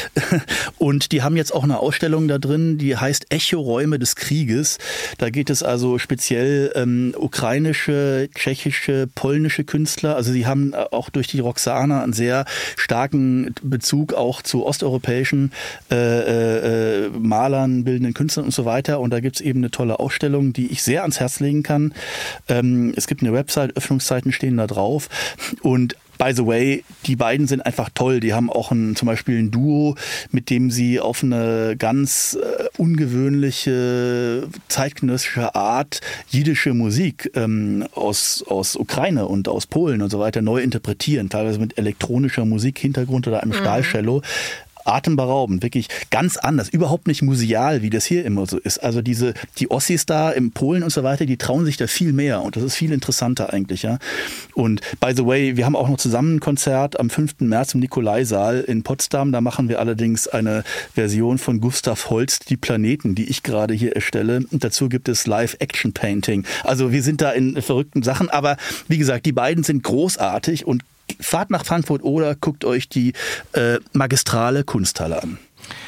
Und die haben jetzt auch eine Ausstellung da drin, die heißt Echoräume des Krieges. Da geht es also speziell ähm, ukrainische, tschechische, polnische Künstler. Also sie haben auch durch die Roxana einen sehr starken Bezug auch zu osteuropäischen äh, äh, Malern, bildenden Künstlern und so weiter. Und da gibt es eben eine tolle Ausstellung, die ich sehr ans Herz legen kann. Ähm, es gibt eine Website, Öffnungszeiten stehen da drauf. Und by the way, die beiden sind einfach toll. Die haben auch ein, zum Beispiel ein Duo, mit dem sie auf eine ganz äh, ungewöhnliche, zeitgenössische Art jiddische Musik ähm, aus, aus Ukraine und aus Polen und so weiter neu interpretieren. Teilweise mit elektronischer Musikhintergrund oder einem mhm. Stahlcello. Atemberaubend, wirklich ganz anders, überhaupt nicht museal, wie das hier immer so ist. Also diese, die Ossis da in Polen und so weiter, die trauen sich da viel mehr und das ist viel interessanter eigentlich, ja. Und by the way, wir haben auch noch zusammen ein Konzert am fünften März im Nikolaisaal in Potsdam. Da machen wir allerdings eine Version von Gustav Holst, Die Planeten, die ich gerade hier erstelle. Und dazu gibt es Live-Action-Painting. Also wir sind da in verrückten Sachen, aber wie gesagt, die beiden sind großartig und fahrt nach Frankfurt oder guckt euch die äh, Magistrale Kunsthalle an.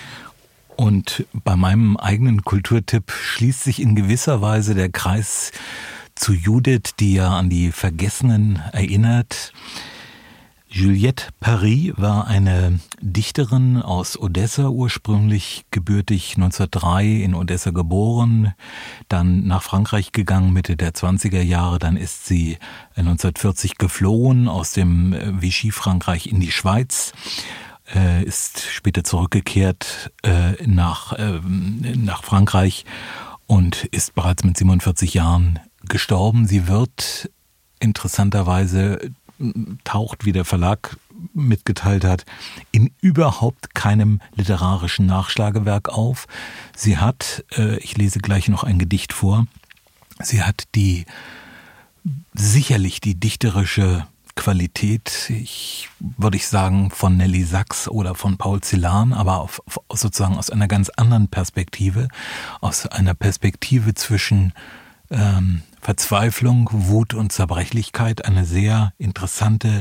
Und bei meinem eigenen Kulturtipp schließt sich in gewisser Weise der Kreis zu Judith, die ja an die Vergessenen erinnert. Juliette Paris war eine Dichterin aus Odessa, ursprünglich gebürtig neunzehnhundertdrei in Odessa geboren, dann nach Frankreich gegangen Mitte der zwanziger Jahre, dann ist sie neunzehnhundertvierzig geflohen aus dem Vichy-Frankreich in die Schweiz, ist später zurückgekehrt nach, nach Frankreich und ist bereits mit siebenundvierzig Jahren gestorben. Sie wird interessanterweise taucht, wie der Verlag mitgeteilt hat, in überhaupt keinem literarischen Nachschlagewerk auf. Sie hat, äh, ich lese gleich noch ein Gedicht vor, sie hat die, sicherlich die dichterische Qualität, ich würde ich sagen, von Nelly Sachs oder von Paul Celan, aber auf, sozusagen aus einer ganz anderen Perspektive, aus einer Perspektive zwischen ähm, Verzweiflung, Wut und Zerbrechlichkeit, eine sehr interessante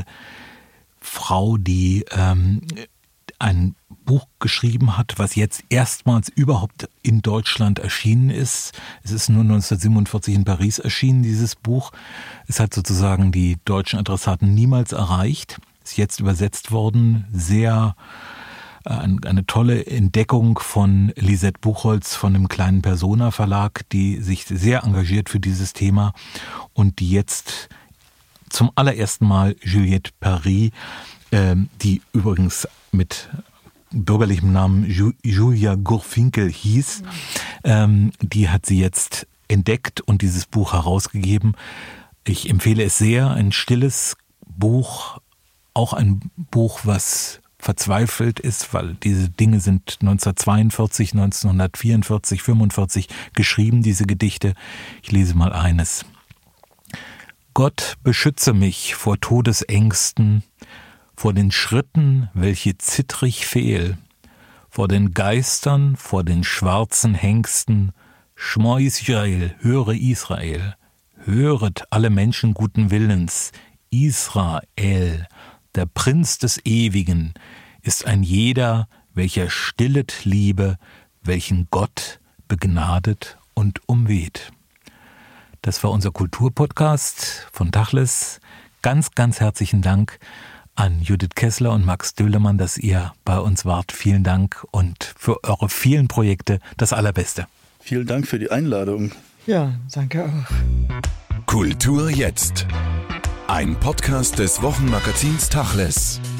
Frau, die ähm, ein Buch geschrieben hat, was jetzt erstmals überhaupt in Deutschland erschienen ist. Es ist nur neunzehnhundertsiebenundvierzig in Paris erschienen, dieses Buch. Es hat sozusagen die deutschen Adressaten niemals erreicht. Ist jetzt übersetzt worden, sehr eine tolle Entdeckung von Lisette Buchholz von dem kleinen Persona Verlag, die sich sehr engagiert für dieses Thema und die jetzt zum allerersten Mal Juliette Paris, äh, die übrigens mit bürgerlichem Namen Ju- Julia Gurfinkel hieß, ähm, die hat sie jetzt entdeckt und dieses Buch herausgegeben. Ich empfehle es sehr, ein stilles Buch, auch ein Buch, was verzweifelt ist, weil diese Dinge sind neunzehnhundertzweiundvierzig, neunzehnhundertvierundvierzig, fünfundvierzig geschrieben, diese Gedichte. Ich lese mal eines. Gott beschütze mich vor Todesängsten, vor den Schritten, welche zittrig fehl, vor den Geistern, vor den schwarzen Hengsten. Schmo Israel, höre Israel, höret alle Menschen guten Willens, Israel, der Prinz des Ewigen, ist ein jeder, welcher stillet Liebe, welchen Gott begnadet und umweht. Das war unser Kulturpodcast von Tachles. Ganz, ganz herzlichen Dank an Judith Kessler und Max Döhlemann, dass ihr bei uns wart. Vielen Dank und für eure vielen Projekte das Allerbeste. Vielen Dank für die Einladung. Ja, danke auch. Kultur jetzt. Ein Podcast des Wochenmagazins Tachles.